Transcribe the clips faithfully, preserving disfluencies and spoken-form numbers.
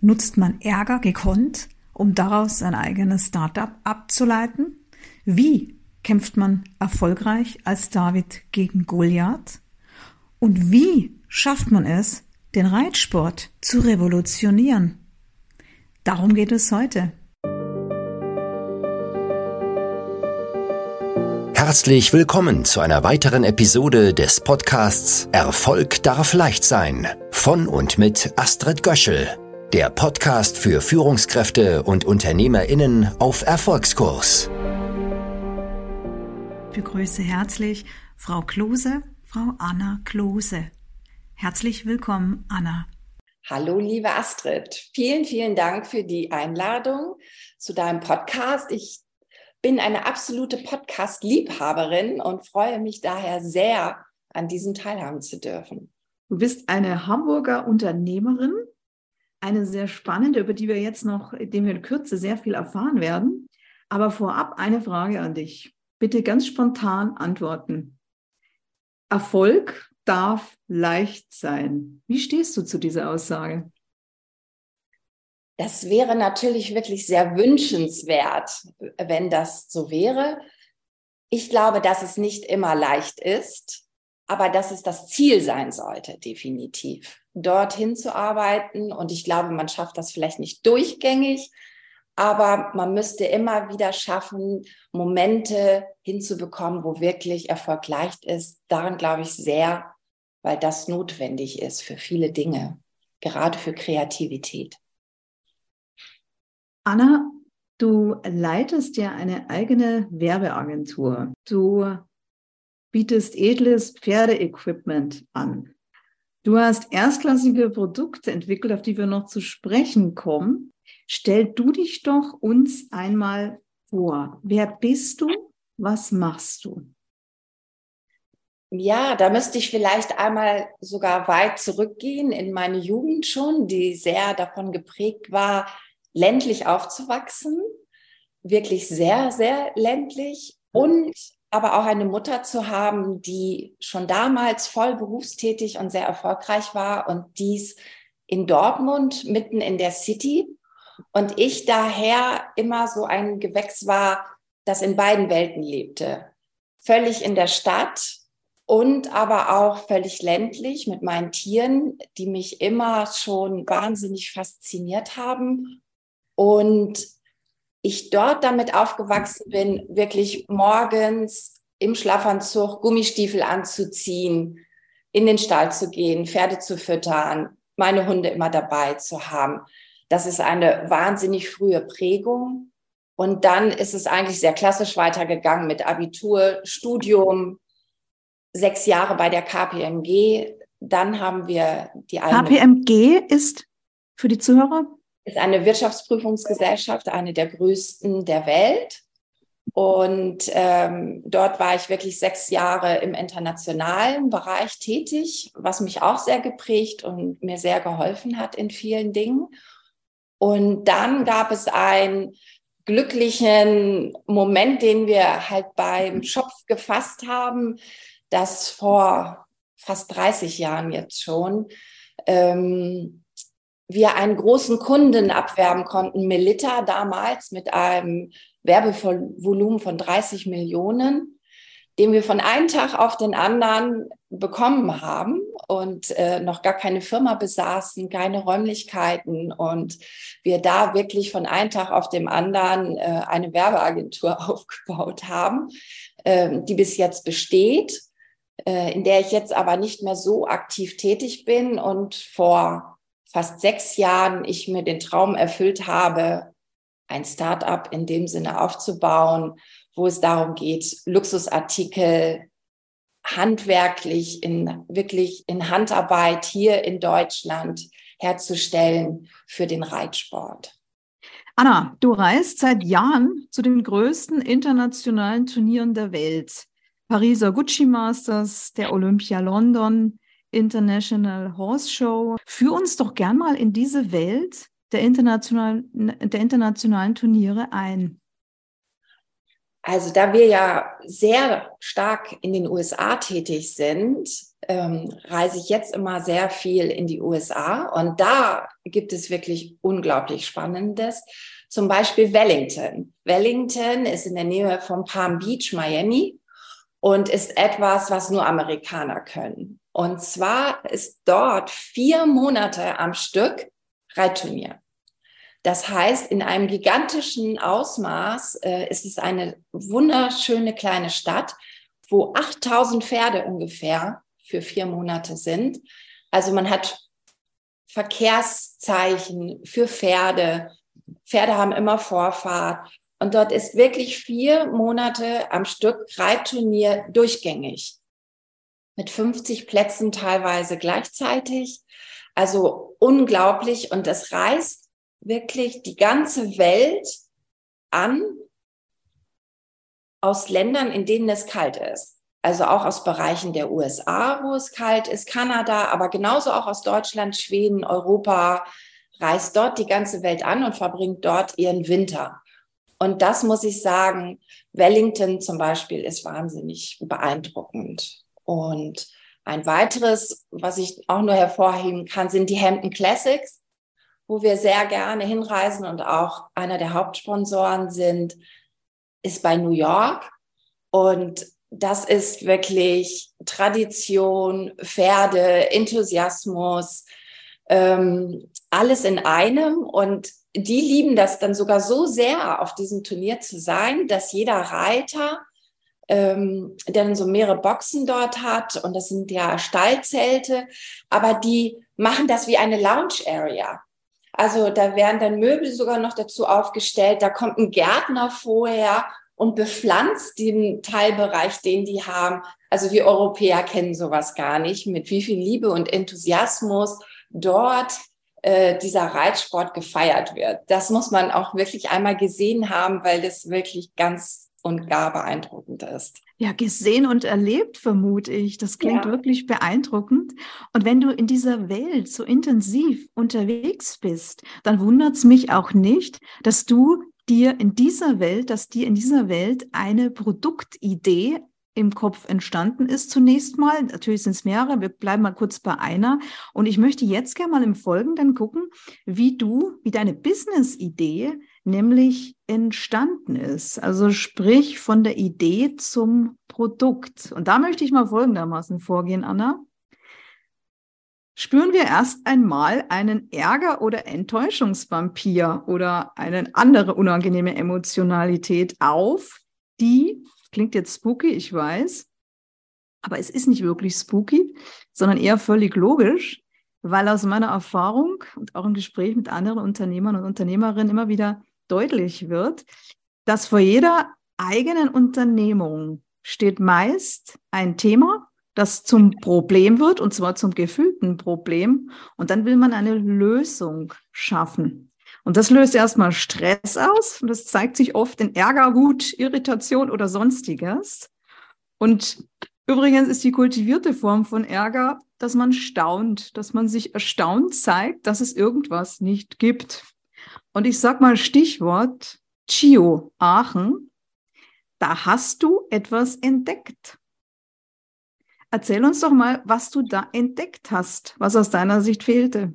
Nutzt man Ärger gekonnt, um daraus ein eigenes Start-up abzuleiten? Wie kämpft man erfolgreich als David gegen Goliath? Und wie schafft man es, den Reitsport zu revolutionieren? Darum geht es heute. Herzlich willkommen zu einer weiteren Episode des Podcasts Erfolg darf leicht sein von und mit Astrid Göschel, der Podcast für Führungskräfte und UnternehmerInnen auf Erfolgskurs. Ich begrüße herzlich Frau Klose, Frau Anna Klose. Herzlich willkommen, Anna. Hallo, liebe Astrid. Vielen, vielen Dank für die Einladung zu deinem Podcast. Ich bin eine absolute Podcast-Liebhaberin und freue mich daher sehr, an diesem teilhaben zu dürfen. Du bist eine Hamburger Unternehmerin, eine sehr spannende, über die wir jetzt noch, indem wir in Kürze sehr viel erfahren werden. Aber vorab eine Frage an dich. Bitte ganz spontan antworten. Erfolg darf leicht sein. Wie stehst du zu dieser Aussage? Das wäre natürlich wirklich sehr wünschenswert, wenn das so wäre. Ich glaube, dass es nicht immer leicht ist, aber dass es das Ziel sein sollte, definitiv, dorthin zu arbeiten. Und ich glaube, man schafft das vielleicht nicht durchgängig, aber man müsste immer wieder schaffen, Momente hinzubekommen, wo wirklich Erfolg leicht ist. Daran glaube ich sehr, weil das notwendig ist für viele Dinge, gerade für Kreativität. Anna, du leitest ja eine eigene Werbeagentur. Du bietest edles Pferdeequipment an. Du hast erstklassige Produkte entwickelt, auf die wir noch zu sprechen kommen. Stell du dich doch uns einmal vor. Wer bist du? Was machst du? Ja, da müsste ich vielleicht einmal sogar weit zurückgehen in meine Jugend schon, die sehr davon geprägt war, ländlich aufzuwachsen, wirklich sehr, sehr ländlich und aber auch eine Mutter zu haben, die schon damals voll berufstätig und sehr erfolgreich war und dies in Dortmund, mitten in der City. Und ich daher immer so ein Gewächs war, das in beiden Welten lebte. Völlig in der Stadt und aber auch völlig ländlich mit meinen Tieren, die mich immer schon wahnsinnig fasziniert haben. Und ich dort damit aufgewachsen bin, wirklich morgens im Schlafanzug Gummistiefel anzuziehen, in den Stall zu gehen, Pferde zu füttern, meine Hunde immer dabei zu haben. Das ist eine wahnsinnig frühe Prägung. Und dann ist es eigentlich sehr klassisch weitergegangen mit Abitur, Studium, sechs Jahre bei der K P M G. Dann haben wir die eigene... K P M G ist für die Zuhörer... ist eine Wirtschaftsprüfungsgesellschaft, eine der größten der Welt. Und ähm, dort war ich wirklich sechs Jahre im internationalen Bereich tätig, was mich auch sehr geprägt und mir sehr geholfen hat in vielen Dingen. Und dann gab es einen glücklichen Moment, den wir halt beim Schopf gefasst haben, das vor fast dreißig Jahren jetzt schon, ähm, wir einen großen Kunden abwerben konnten, Melitta damals mit einem Werbevolumen von dreißig Millionen, den wir von einem Tag auf den anderen bekommen haben und äh, noch gar keine Firma besaßen, keine Räumlichkeiten und wir da wirklich von einem Tag auf den anderen äh, eine Werbeagentur aufgebaut haben, äh, die bis jetzt besteht, äh, in der ich jetzt aber nicht mehr so aktiv tätig bin und vor fast sechs Jahren ich mir den Traum erfüllt habe, ein Start-up in dem Sinne aufzubauen, wo es darum geht, Luxusartikel handwerklich, in wirklich in Handarbeit hier in Deutschland herzustellen für den Reitsport. Anna, du reist seit Jahren zu den größten internationalen Turnieren der Welt. Pariser Gucci Masters, der Olympia London, International Horse Show. Führ uns doch gern mal in diese Welt der internationalen, der internationalen Turniere ein. Also da wir ja sehr stark in den U S A tätig sind, ähm, reise ich jetzt immer sehr viel in die U S A und da gibt es wirklich unglaublich Spannendes. Zum Beispiel Wellington. Wellington ist in der Nähe von Palm Beach, Miami, und ist etwas, was nur Amerikaner können. Und zwar ist dort vier Monate am Stück Reitturnier. Das heißt, in einem gigantischen Ausmaß äh, ist es eine wunderschöne kleine Stadt, wo achttausend Pferde ungefähr für vier Monate sind. Also man hat Verkehrszeichen für Pferde. Pferde haben immer Vorfahrt. Und dort ist wirklich vier Monate am Stück Reitturnier durchgängig. Mit fünfzig Plätzen teilweise gleichzeitig. Also unglaublich. Und das reißt wirklich die ganze Welt an aus Ländern, in denen es kalt ist. Also auch aus Bereichen der U S A, wo es kalt ist, Kanada, aber genauso auch aus Deutschland, Schweden, Europa, reist dort die ganze Welt an und verbringt dort ihren Winter. Und das muss ich sagen, Wellington zum Beispiel ist wahnsinnig beeindruckend. Und ein weiteres, was ich auch nur hervorheben kann, sind die Hampton Classics, wo wir sehr gerne hinreisen und auch einer der Hauptsponsoren sind, ist bei New York. Und das ist wirklich Tradition, Pferde, Enthusiasmus, ähm, alles in einem. Und die lieben das dann sogar so sehr, auf diesem Turnier zu sein, dass jeder Reiter, ähm, der dann so mehrere Boxen dort hat, und das sind ja Stallzelte, aber die machen das wie eine Lounge-Area. Also da werden dann Möbel sogar noch dazu aufgestellt, da kommt ein Gärtner vorher und bepflanzt den Teilbereich, den die haben. Also wir Europäer kennen sowas gar nicht, mit wie viel Liebe und Enthusiasmus dort äh, dieser Reitsport gefeiert wird. Das muss man auch wirklich einmal gesehen haben, weil das wirklich ganz und gar beeindruckend ist. Ja, gesehen und erlebt, vermute ich. Das klingt Ja. wirklich beeindruckend. Und wenn du in dieser Welt so intensiv unterwegs bist, dann wundert es mich auch nicht, dass du dir in dieser Welt, dass dir in dieser Welt eine Produktidee im Kopf entstanden ist zunächst mal. Natürlich sind es mehrere, wir bleiben mal kurz bei einer. Und ich möchte jetzt gerne mal im Folgenden gucken, wie du, wie deine Business-Idee nämlich entstanden ist. Also sprich von der Idee zum Produkt. Und da möchte ich mal folgendermaßen vorgehen, Anna. Spüren wir erst einmal einen Ärger- oder Enttäuschungsvampir oder eine andere unangenehme Emotionalität auf, die, klingt jetzt spooky, ich weiß, aber es ist nicht wirklich spooky, sondern eher völlig logisch, weil aus meiner Erfahrung und auch im Gespräch mit anderen Unternehmern und Unternehmerinnen immer wieder deutlich wird, dass vor jeder eigenen Unternehmung steht meist ein Thema, das zum Problem wird, und zwar zum gefühlten Problem. Und dann will man eine Lösung schaffen. Und das löst erstmal Stress aus. Und das zeigt sich oft in Ärger, Wut, Irritation oder Sonstiges. Und übrigens ist die kultivierte Form von Ärger, dass man staunt, dass man sich erstaunt zeigt, dass es irgendwas nicht gibt. Und ich sage mal Stichwort Chio Aachen. Da hast du etwas entdeckt. Erzähl uns doch mal, was du da entdeckt hast, was aus deiner Sicht fehlte.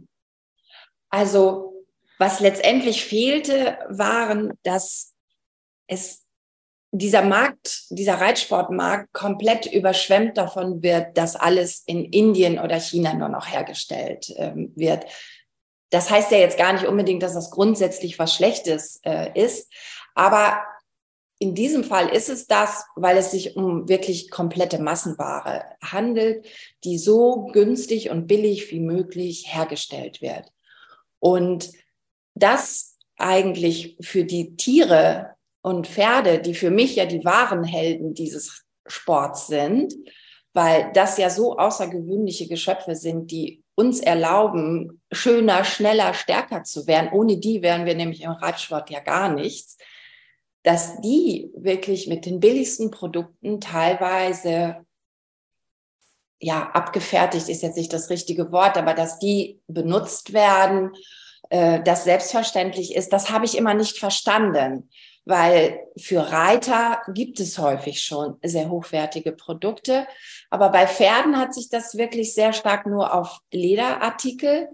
Also, was letztendlich fehlte, waren, dass es dieser Markt, dieser Reitsportmarkt komplett überschwemmt davon wird, dass alles in Indien oder China nur noch hergestellt ähm, wird. Das heißt ja jetzt gar nicht unbedingt, dass das grundsätzlich was Schlechtes äh, ist, aber in diesem Fall ist es das, weil es sich um wirklich komplette Massenware handelt, die so günstig und billig wie möglich hergestellt wird. Und das eigentlich für die Tiere und Pferde, die für mich ja die wahren Helden dieses Sports sind, weil das ja so außergewöhnliche Geschöpfe sind, die uns erlauben, schöner, schneller, stärker zu werden. Ohne die wären wir nämlich im Reitsport ja gar nichts. Dass die wirklich mit den billigsten Produkten teilweise, ja, abgefertigt ist jetzt nicht das richtige Wort, aber dass die benutzt werden, äh, das selbstverständlich ist, das habe ich immer nicht verstanden, weil für Reiter gibt es häufig schon sehr hochwertige Produkte, aber bei Pferden hat sich das wirklich sehr stark nur auf Lederartikel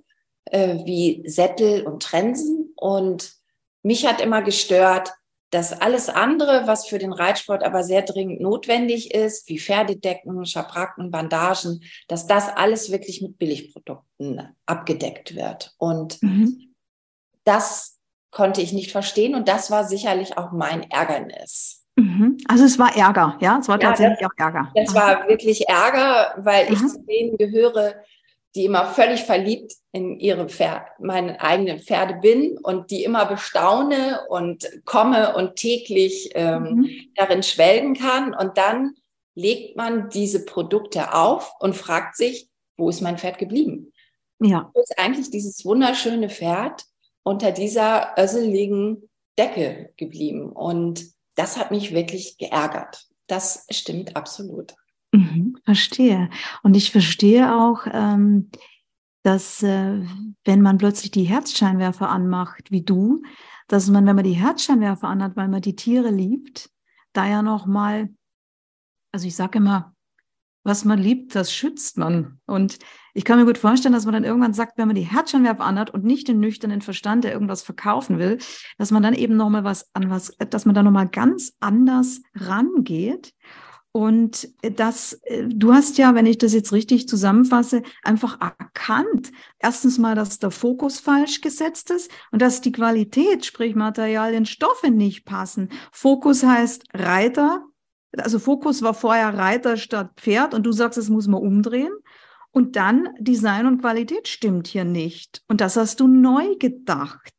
äh, wie Sättel und Trensen. Und mich hat immer gestört, dass alles andere, was für den Reitsport aber sehr dringend notwendig ist, wie Pferdedecken, Schabracken, Bandagen, dass das alles wirklich mit Billigprodukten abgedeckt wird. Und mhm. das konnte ich nicht verstehen und das war sicherlich auch mein Ärgernis. Mhm. Also es war Ärger, ja? Es war ja, tatsächlich das, auch Ärger. Das war wirklich Ärger, weil mhm. ich zu denen gehöre, die immer völlig verliebt in ihre Pferde, meine eigenen Pferde bin und die immer bestaune und komme und täglich ähm, mhm. darin schwelgen kann. Und dann legt man diese Produkte auf und fragt sich, wo ist mein Pferd geblieben? Ja. Wo ist eigentlich dieses wunderschöne Pferd unter dieser össeligen Decke geblieben? Und das hat mich wirklich geärgert. Das stimmt absolut. Mhm, verstehe. Und ich verstehe auch, ähm, dass äh, wenn man plötzlich die Herzscheinwerfer anmacht, wie du, dass man, wenn man die Herzscheinwerfer anhat, weil man die Tiere liebt, da ja nochmal, also ich sage immer, was man liebt, das schützt man. Und ich kann mir gut vorstellen, dass man dann irgendwann sagt, wenn man die Herzscheinwerfer anhat und nicht den nüchternen Verstand, der irgendwas verkaufen will, dass man dann eben nochmal was an was, dass man da nochmal ganz anders rangeht. Und das, du hast ja, wenn ich das jetzt richtig zusammenfasse, einfach erkannt, erstens mal, dass der Fokus falsch gesetzt ist und dass die Qualität, sprich Materialien, Stoffe nicht passen. Fokus heißt Reiter, also Fokus war vorher Reiter statt Pferd und du sagst, das muss man umdrehen. Und dann Design und Qualität stimmt hier nicht. Und das hast du neu gedacht.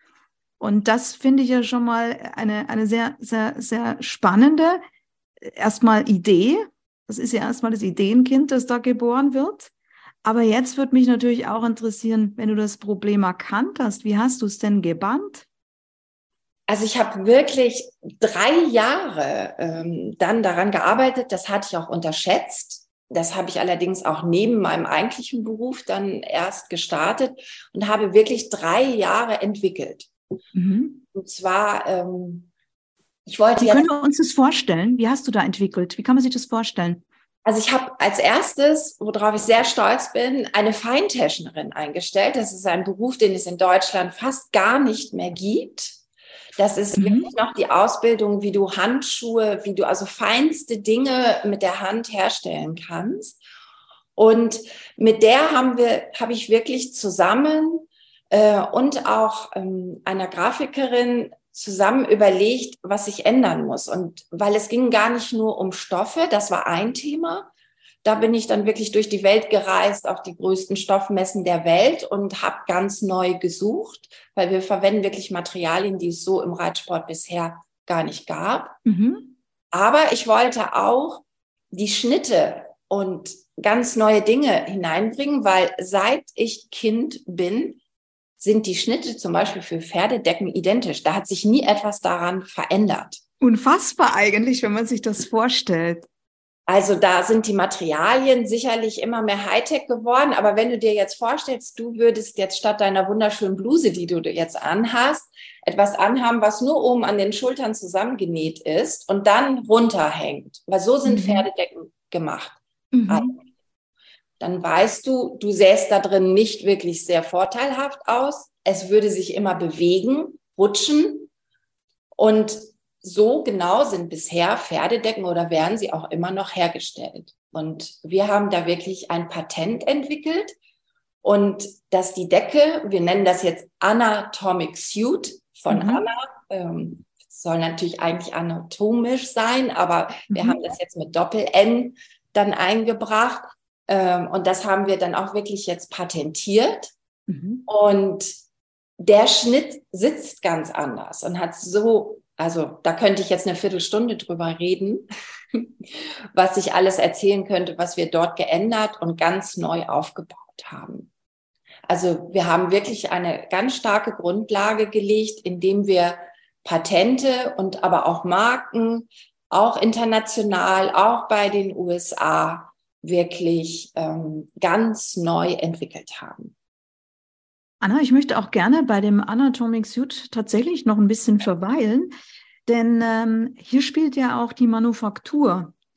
Und das finde ich ja schon mal eine, eine sehr, sehr, sehr spannende erstmal Idee, das ist ja erstmal das Ideenkind, das da geboren wird. Aber jetzt würde mich natürlich auch interessieren, wenn du das Problem erkannt hast, wie hast du es denn gebannt? Also ich habe wirklich drei Jahre ähm, dann daran gearbeitet, das hatte ich auch unterschätzt. Das habe ich allerdings auch neben meinem eigentlichen Beruf dann erst gestartet und habe wirklich drei Jahre entwickelt. Mhm. Und zwar... Ähm, Ich wollte Wie jetzt, können wir uns das vorstellen? Wie hast du da entwickelt? Wie kann man sich das vorstellen? Also ich habe als erstes, worauf ich sehr stolz bin, eine Feintäscherin eingestellt. Das ist ein Beruf, den es in Deutschland fast gar nicht mehr gibt. Das ist mhm. wirklich noch die Ausbildung, wie du Handschuhe, wie du also feinste Dinge mit der Hand herstellen kannst. Und mit der haben wir, habe ich wirklich zusammen äh, und auch ähm, einer Grafikerin zusammen überlegt, was sich ändern muss. Und weil es ging gar nicht nur um Stoffe, das war ein Thema. Da bin ich dann wirklich durch die Welt gereist, auf die größten Stoffmessen der Welt und habe ganz neu gesucht, weil wir verwenden wirklich Materialien, die es so im Reitsport bisher gar nicht gab. Mhm. Aber ich wollte auch die Schnitte und ganz neue Dinge hineinbringen, weil seit ich Kind bin, sind die Schnitte zum Beispiel für Pferdedecken identisch. Da hat sich nie etwas daran verändert. Unfassbar eigentlich, wenn man sich das vorstellt. Also da sind die Materialien sicherlich immer mehr Hightech geworden. Aber wenn du dir jetzt vorstellst, du würdest jetzt statt deiner wunderschönen Bluse, die du jetzt anhast, etwas anhaben, was nur oben an den Schultern zusammengenäht ist und dann runterhängt. Weil so sind mhm. Pferdedecken gemacht. Mhm. Dann weißt du, du sähst da drin nicht wirklich sehr vorteilhaft aus. Es würde sich immer bewegen, rutschen. Und so genau sind bisher Pferdedecken oder werden sie auch immer noch hergestellt. Und wir haben da wirklich ein Patent entwickelt. Und dass die Decke, wir nennen das jetzt Anatomic Suit von mhm. Anna, ähm, soll natürlich eigentlich anatomisch sein, aber mhm. wir haben das jetzt mit Doppel-N dann eingebracht. Und das haben wir dann auch wirklich jetzt patentiert. Mhm. Und der Schnitt sitzt ganz anders und hat so, also da könnte ich jetzt eine Viertelstunde drüber reden, was ich alles erzählen könnte, was wir dort geändert und ganz neu aufgebaut haben. Also wir haben wirklich eine ganz starke Grundlage gelegt, indem wir Patente und aber auch Marken, auch international, auch bei den U S A, wirklich ähm, ganz neu entwickelt haben. Anna, ich möchte auch gerne bei dem Anatomic Suit tatsächlich noch ein bisschen verweilen, denn ähm, hier spielt ja auch die Manufaktur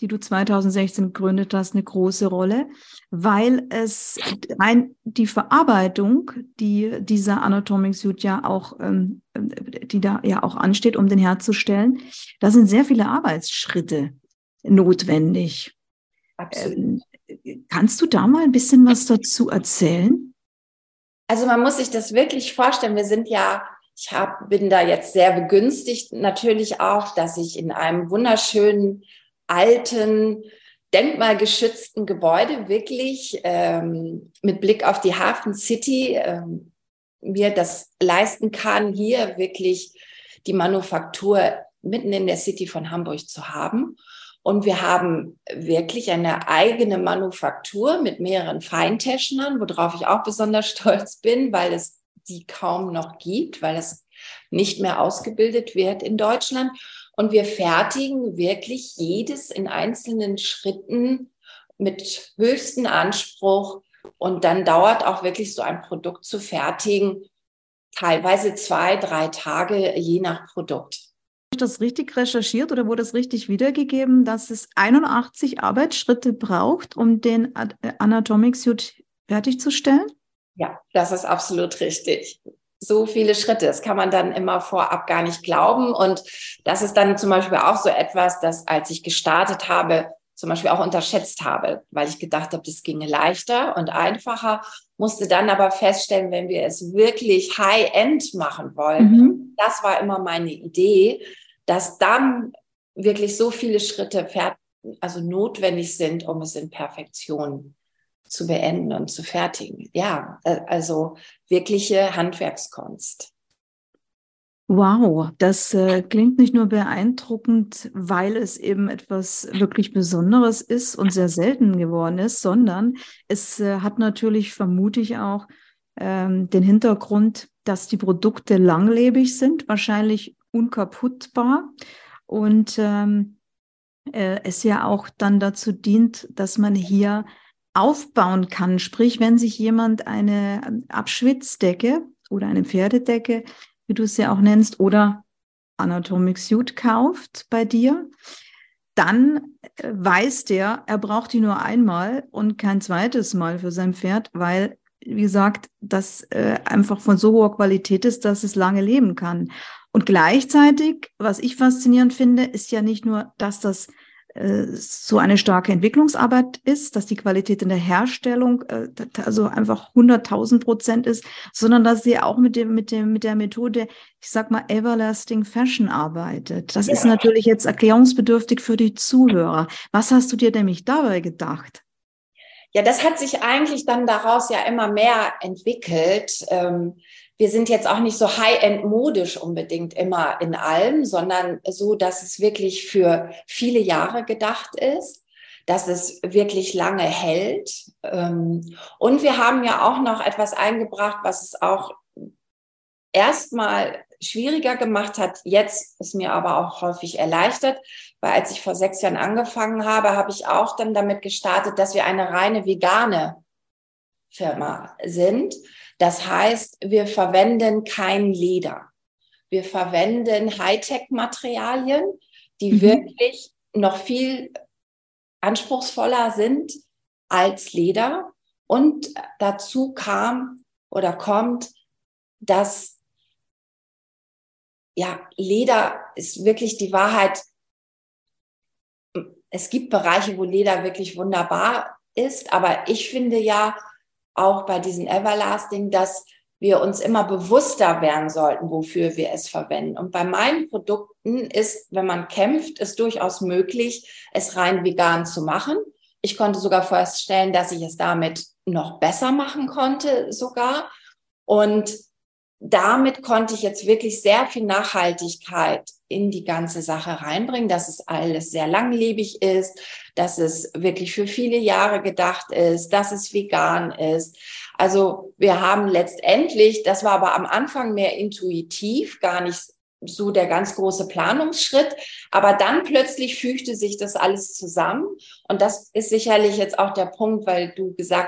die du zweitausendsechzehn gegründet hast, eine große Rolle, weil es ein, die Verarbeitung, die dieser Anatomic Suit ja auch, ähm, die da ja auch ansteht, um den herzustellen, da sind sehr viele Arbeitsschritte notwendig. Absolut. Ähm, kannst du da mal ein bisschen was dazu erzählen? Also man muss sich das wirklich vorstellen. Wir sind ja, ich hab, bin da jetzt sehr begünstigt, natürlich auch, dass ich in einem wunderschönen, alten, denkmalgeschützten Gebäude wirklich ähm, mit Blick auf die Hafen City ähm, mir das leisten kann, hier wirklich die Manufaktur mitten in der City von Hamburg zu haben. Und wir haben wirklich eine eigene Manufaktur mit mehreren Feinteschnern, worauf ich auch besonders stolz bin, weil es die kaum noch gibt, weil es nicht mehr ausgebildet wird in Deutschland. Und wir fertigen wirklich jedes in einzelnen Schritten mit höchstem Anspruch. Und dann dauert auch wirklich so ein Produkt zu fertigen, teilweise zwei, drei Tage, je nach Produkt. Habe ich das richtig recherchiert oder wurde es richtig wiedergegeben, dass es einundachtzig Arbeitsschritte braucht, um den Anatomic Suit fertigzustellen? Ja, das ist absolut richtig. So viele Schritte, das kann man dann immer vorab gar nicht glauben. Und das ist dann zum Beispiel auch so etwas, das, als ich gestartet habe, zum Beispiel auch unterschätzt habe, weil ich gedacht habe, das ginge leichter und einfacher, musste dann aber feststellen, wenn wir es wirklich High-End machen wollen, mhm. das war immer meine Idee, dass dann wirklich so viele Schritte also notwendig sind, um es in Perfektion zu beenden und zu fertigen. Ja, also wirkliche Handwerkskunst. Wow, das äh, klingt nicht nur beeindruckend, weil es eben etwas wirklich Besonderes ist und sehr selten geworden ist, sondern es äh, hat natürlich, vermute ich auch, ähm, den Hintergrund, dass die Produkte langlebig sind, wahrscheinlich unkaputtbar und ähm, äh, es ja auch dann dazu dient, dass man hier aufbauen kann. Sprich, wenn sich jemand eine Abschwitzdecke oder eine Pferdedecke, wie du es ja auch nennst, oder Anatomic Suit kauft bei dir, dann weiß der, er braucht die nur einmal und kein zweites Mal für sein Pferd, weil, wie gesagt, das äh, einfach von so hoher Qualität ist, dass es lange leben kann. Und gleichzeitig, was ich faszinierend finde, ist ja nicht nur, dass das so eine starke Entwicklungsarbeit ist, dass die Qualität in der Herstellung äh, also einfach hunderttausend Prozent ist, sondern dass sie auch mit dem, mit dem, mit der Methode, ich sag mal, Everlasting Fashion arbeitet. Das ja. ist natürlich jetzt erklärungsbedürftig für die Zuhörer. Was hast du dir nämlich dabei gedacht? Ja, das hat sich eigentlich dann daraus ja immer mehr entwickelt. Ähm, wir sind jetzt auch nicht so high-end-modisch unbedingt immer in allem, sondern so, dass es wirklich für viele Jahre gedacht ist, dass es wirklich lange hält. Ähm, und wir haben ja auch noch etwas eingebracht, was es auch erstmal schwieriger gemacht hat. Jetzt ist mir aber auch häufig erleichtert, weil als ich vor sechs Jahren angefangen habe, habe ich auch dann damit gestartet, dass wir eine reine vegane Firma sind. Das heißt, wir verwenden kein Leder. Wir verwenden Hightech-Materialien, die mhm. wirklich noch viel anspruchsvoller sind als Leder. Und dazu kam oder kommt, dass ja, Leder ist wirklich die Wahrheit. Es gibt Bereiche, wo Leder wirklich wunderbar ist, aber ich finde ja auch bei diesen Everlasting, dass wir uns immer bewusster werden sollten, wofür wir es verwenden. Und bei meinen Produkten ist, wenn man kämpft, es durchaus möglich, es rein vegan zu machen. Ich konnte sogar feststellen, dass ich es damit noch besser machen konnte sogar. Und damit konnte ich jetzt wirklich sehr viel Nachhaltigkeit in die ganze Sache reinbringen, dass es alles sehr langlebig ist, dass es wirklich für viele Jahre gedacht ist, dass es vegan ist. Also wir haben letztendlich, das war aber am Anfang mehr intuitiv, gar nicht so der ganz große Planungsschritt, aber dann plötzlich fügte sich das alles zusammen und das ist sicherlich jetzt auch der Punkt, weil du gesagt hast,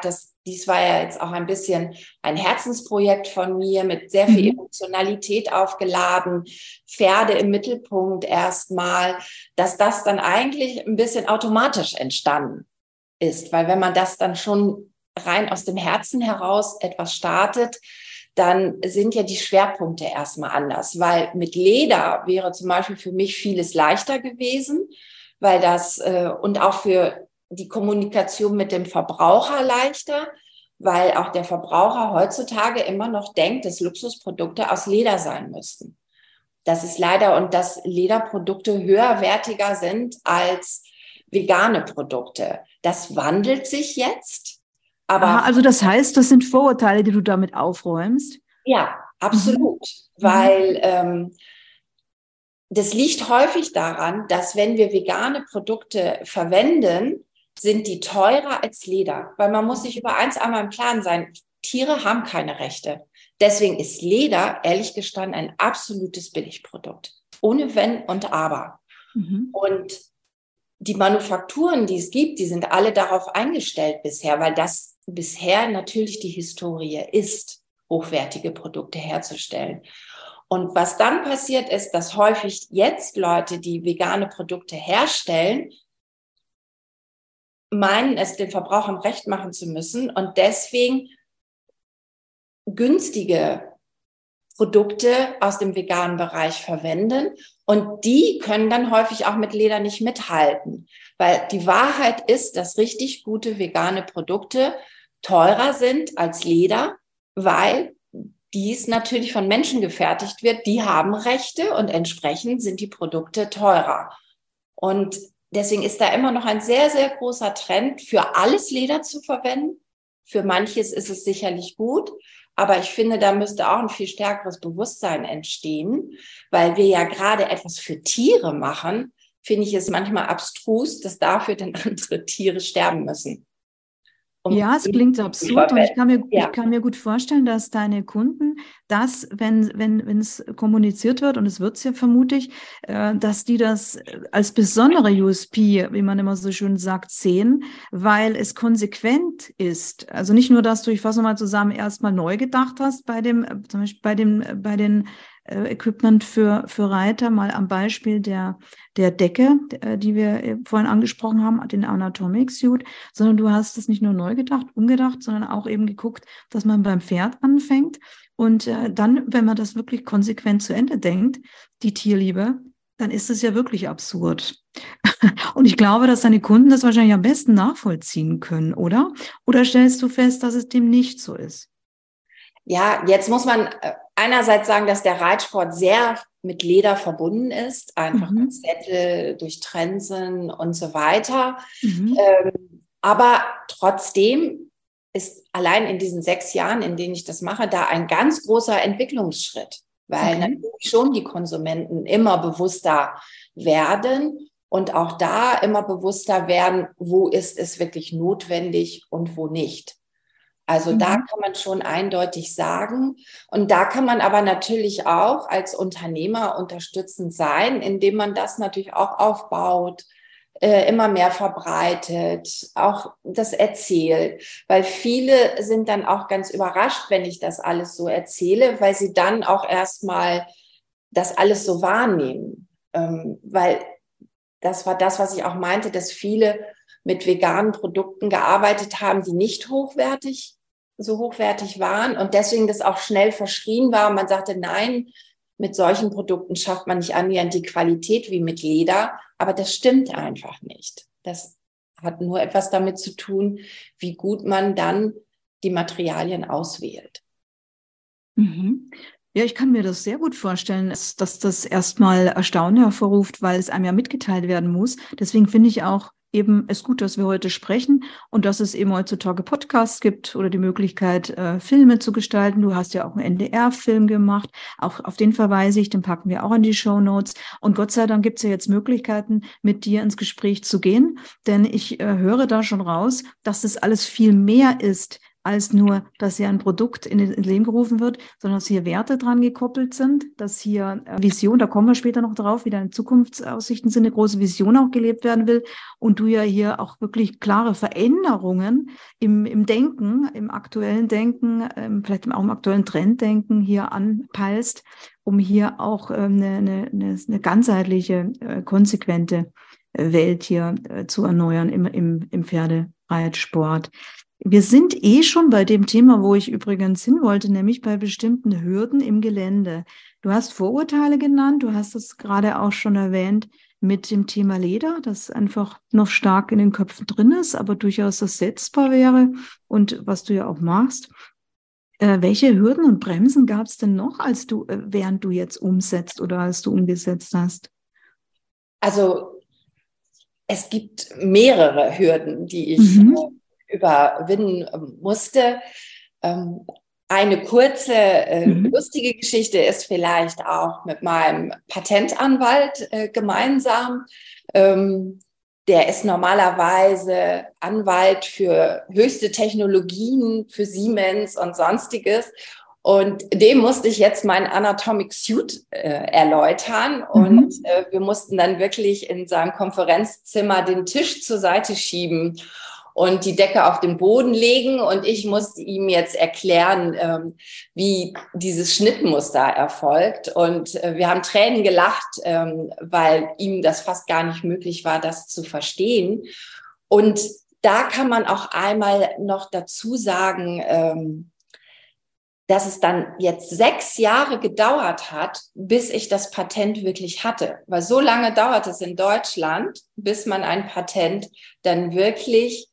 dies war ja jetzt auch ein bisschen ein Herzensprojekt von mir, mit sehr viel Mhm. Emotionalität aufgeladen, Pferde im Mittelpunkt erstmal, dass das dann eigentlich ein bisschen automatisch entstanden ist. Weil wenn man das dann schon rein aus dem Herzen heraus etwas startet, dann sind ja die Schwerpunkte erstmal anders. Weil mit Leder wäre zum Beispiel für mich vieles leichter gewesen, weil das äh, und auch für die Kommunikation mit dem Verbraucher leichter, weil auch der Verbraucher heutzutage immer noch denkt, dass Luxusprodukte aus Leder sein müssten. Das ist leider, und dass Lederprodukte höherwertiger sind als vegane Produkte. Das wandelt sich jetzt, aber Aha, also das heißt, das sind Vorurteile, die du damit aufräumst? ja, absolut, Mhm. weil ähm, das liegt häufig daran, dass wenn wir vegane Produkte verwenden, sind die teurer als Leder. Weil man muss sich über eins einmal im Klaren sein, Tiere haben keine Rechte. Deswegen ist Leder, ehrlich gestanden, ein absolutes Billigprodukt. Ohne Wenn und Aber. Mhm. Und die Manufakturen, die es gibt, die sind alle darauf eingestellt bisher, weil das bisher natürlich die Historie ist, hochwertige Produkte herzustellen. Und was dann passiert ist, dass häufig jetzt Leute, die vegane Produkte herstellen, meinen, es den Verbrauchern recht machen zu müssen und deswegen günstige Produkte aus dem veganen Bereich verwenden. Und die können dann häufig auch mit Leder nicht mithalten. Weil die Wahrheit ist, dass richtig gute vegane Produkte teurer sind als Leder, weil dies natürlich von Menschen gefertigt wird, die haben Rechte und entsprechend sind die Produkte teurer. Und deswegen ist da immer noch ein sehr, sehr großer Trend, für alles Leder zu verwenden. Für manches ist es sicherlich gut, aber ich finde, da müsste auch ein viel stärkeres Bewusstsein entstehen, weil wir ja gerade etwas für Tiere machen, finde ich es manchmal abstrus, dass dafür dann andere Tiere sterben müssen. Um Ja, es klingt absurd und ich kann mir, ja. ich kann mir gut vorstellen, dass deine Kunden das, wenn, wenn, wenn es kommuniziert wird, und es wird es ja vermutlich, äh, dass die das als besondere U S P, wie man immer so schön sagt, sehen, weil es konsequent ist. Also nicht nur, dass du, ich fasse mal zusammen, erstmal neu gedacht hast bei dem, äh, zum Beispiel bei dem, äh, bei den äh, Equipment für, für Reiter, mal am Beispiel der, der Decke, äh, die wir äh, vorhin angesprochen haben, den Anatomic Suit, sondern du hast es nicht nur neu gedacht, umgedacht, sondern auch eben geguckt, dass man beim Pferd anfängt und äh, dann, wenn man das wirklich konsequent zu Ende denkt, die Tierliebe, dann ist es ja wirklich absurd. Und ich glaube, dass deine Kunden das wahrscheinlich am besten nachvollziehen können, oder? Oder stellst du fest, dass es dem nicht so ist? Ja, jetzt muss man einerseits sagen, dass der Reitsport sehr mit Leder verbunden ist, einfach Mhm. mit Sättel, durch Trensen und so weiter. Mhm. Ähm, aber trotzdem ist allein in diesen sechs Jahren, in denen ich das mache, da ein ganz großer Entwicklungsschritt, weil Okay. natürlich schon die Konsumenten immer bewusster werden und auch da immer bewusster werden, wo ist es wirklich notwendig und wo nicht. Also Mhm. da kann man schon eindeutig sagen. Und da kann man aber natürlich auch als Unternehmer unterstützend sein, indem man das natürlich auch aufbaut, äh, immer mehr verbreitet, auch das erzählt. Weil viele sind dann auch ganz überrascht, wenn ich das alles so erzähle, weil sie dann auch erstmal das alles so wahrnehmen. Ähm, weil das war das, was ich auch meinte, dass viele mit veganen Produkten gearbeitet haben, die nicht hochwertig, so hochwertig waren und deswegen das auch schnell verschrien war. Und man sagte, nein, mit solchen Produkten schafft man nicht annähernd die Qualität wie mit Leder. Aber das stimmt einfach nicht. Das hat nur etwas damit zu tun, wie gut man dann die Materialien auswählt. Mhm. Ja, ich kann mir das sehr gut vorstellen, dass, dass das erstmal Erstaunen hervorruft, weil es einem ja mitgeteilt werden muss. Deswegen finde ich auch eben es gut, dass wir heute sprechen und dass es eben heutzutage Podcasts gibt oder die Möglichkeit, äh, Filme zu gestalten. Du hast ja auch einen N D R-Film gemacht, auch auf den verweise ich, den packen wir auch in die Shownotes. Und Gott sei Dank gibt es ja jetzt Möglichkeiten, mit dir ins Gespräch zu gehen, denn ich äh, höre da schon raus, dass das alles viel mehr ist als nur, dass hier ein Produkt in, ins Leben gerufen wird, sondern dass hier Werte dran gekoppelt sind, dass hier Vision, da kommen wir später noch drauf, wie deine Zukunftsaussichten sind, eine große Vision auch gelebt werden will und du ja hier auch wirklich klare Veränderungen im, im Denken, im aktuellen Denken, ähm, vielleicht auch im aktuellen Trenddenken hier anpeilst, um hier auch ähm, eine, eine, eine ganzheitliche, äh, konsequente Welt hier äh, zu erneuern im, im, im Pferdereitsport. Wir sind eh schon bei dem Thema, wo ich übrigens hin wollte, nämlich bei bestimmten Hürden im Gelände. Du hast Vorurteile genannt, du hast es gerade auch schon erwähnt mit dem Thema Leder, das einfach noch stark in den Köpfen drin ist, aber durchaus ersetzbar wäre und was du ja auch machst. Äh, welche Hürden und Bremsen gab es denn noch, als du, äh, während du jetzt umsetzt oder als du umgesetzt hast? Also es gibt mehrere Hürden, die ich mhm. äh, überwinden musste. Ähm, eine kurze, äh, mhm. lustige Geschichte ist vielleicht auch mit meinem Patentanwalt äh, gemeinsam. Ähm, der ist normalerweise Anwalt für höchste Technologien, für Siemens und Sonstiges. Und dem musste ich jetzt meinen Anatomic Suit äh, erläutern. Und mhm. äh, wir mussten dann wirklich in seinem Konferenzzimmer den Tisch zur Seite schieben und die Decke auf den Boden legen. Und ich musste ihm jetzt erklären, ähm, wie dieses Schnittmuster erfolgt. Und äh, wir haben Tränen gelacht, ähm, weil ihm das fast gar nicht möglich war, das zu verstehen. Und da kann man auch einmal noch dazu sagen, ähm, dass es dann jetzt sechs Jahre gedauert hat, bis ich das Patent wirklich hatte. Weil so lange dauert es in Deutschland, bis man ein Patent dann wirklich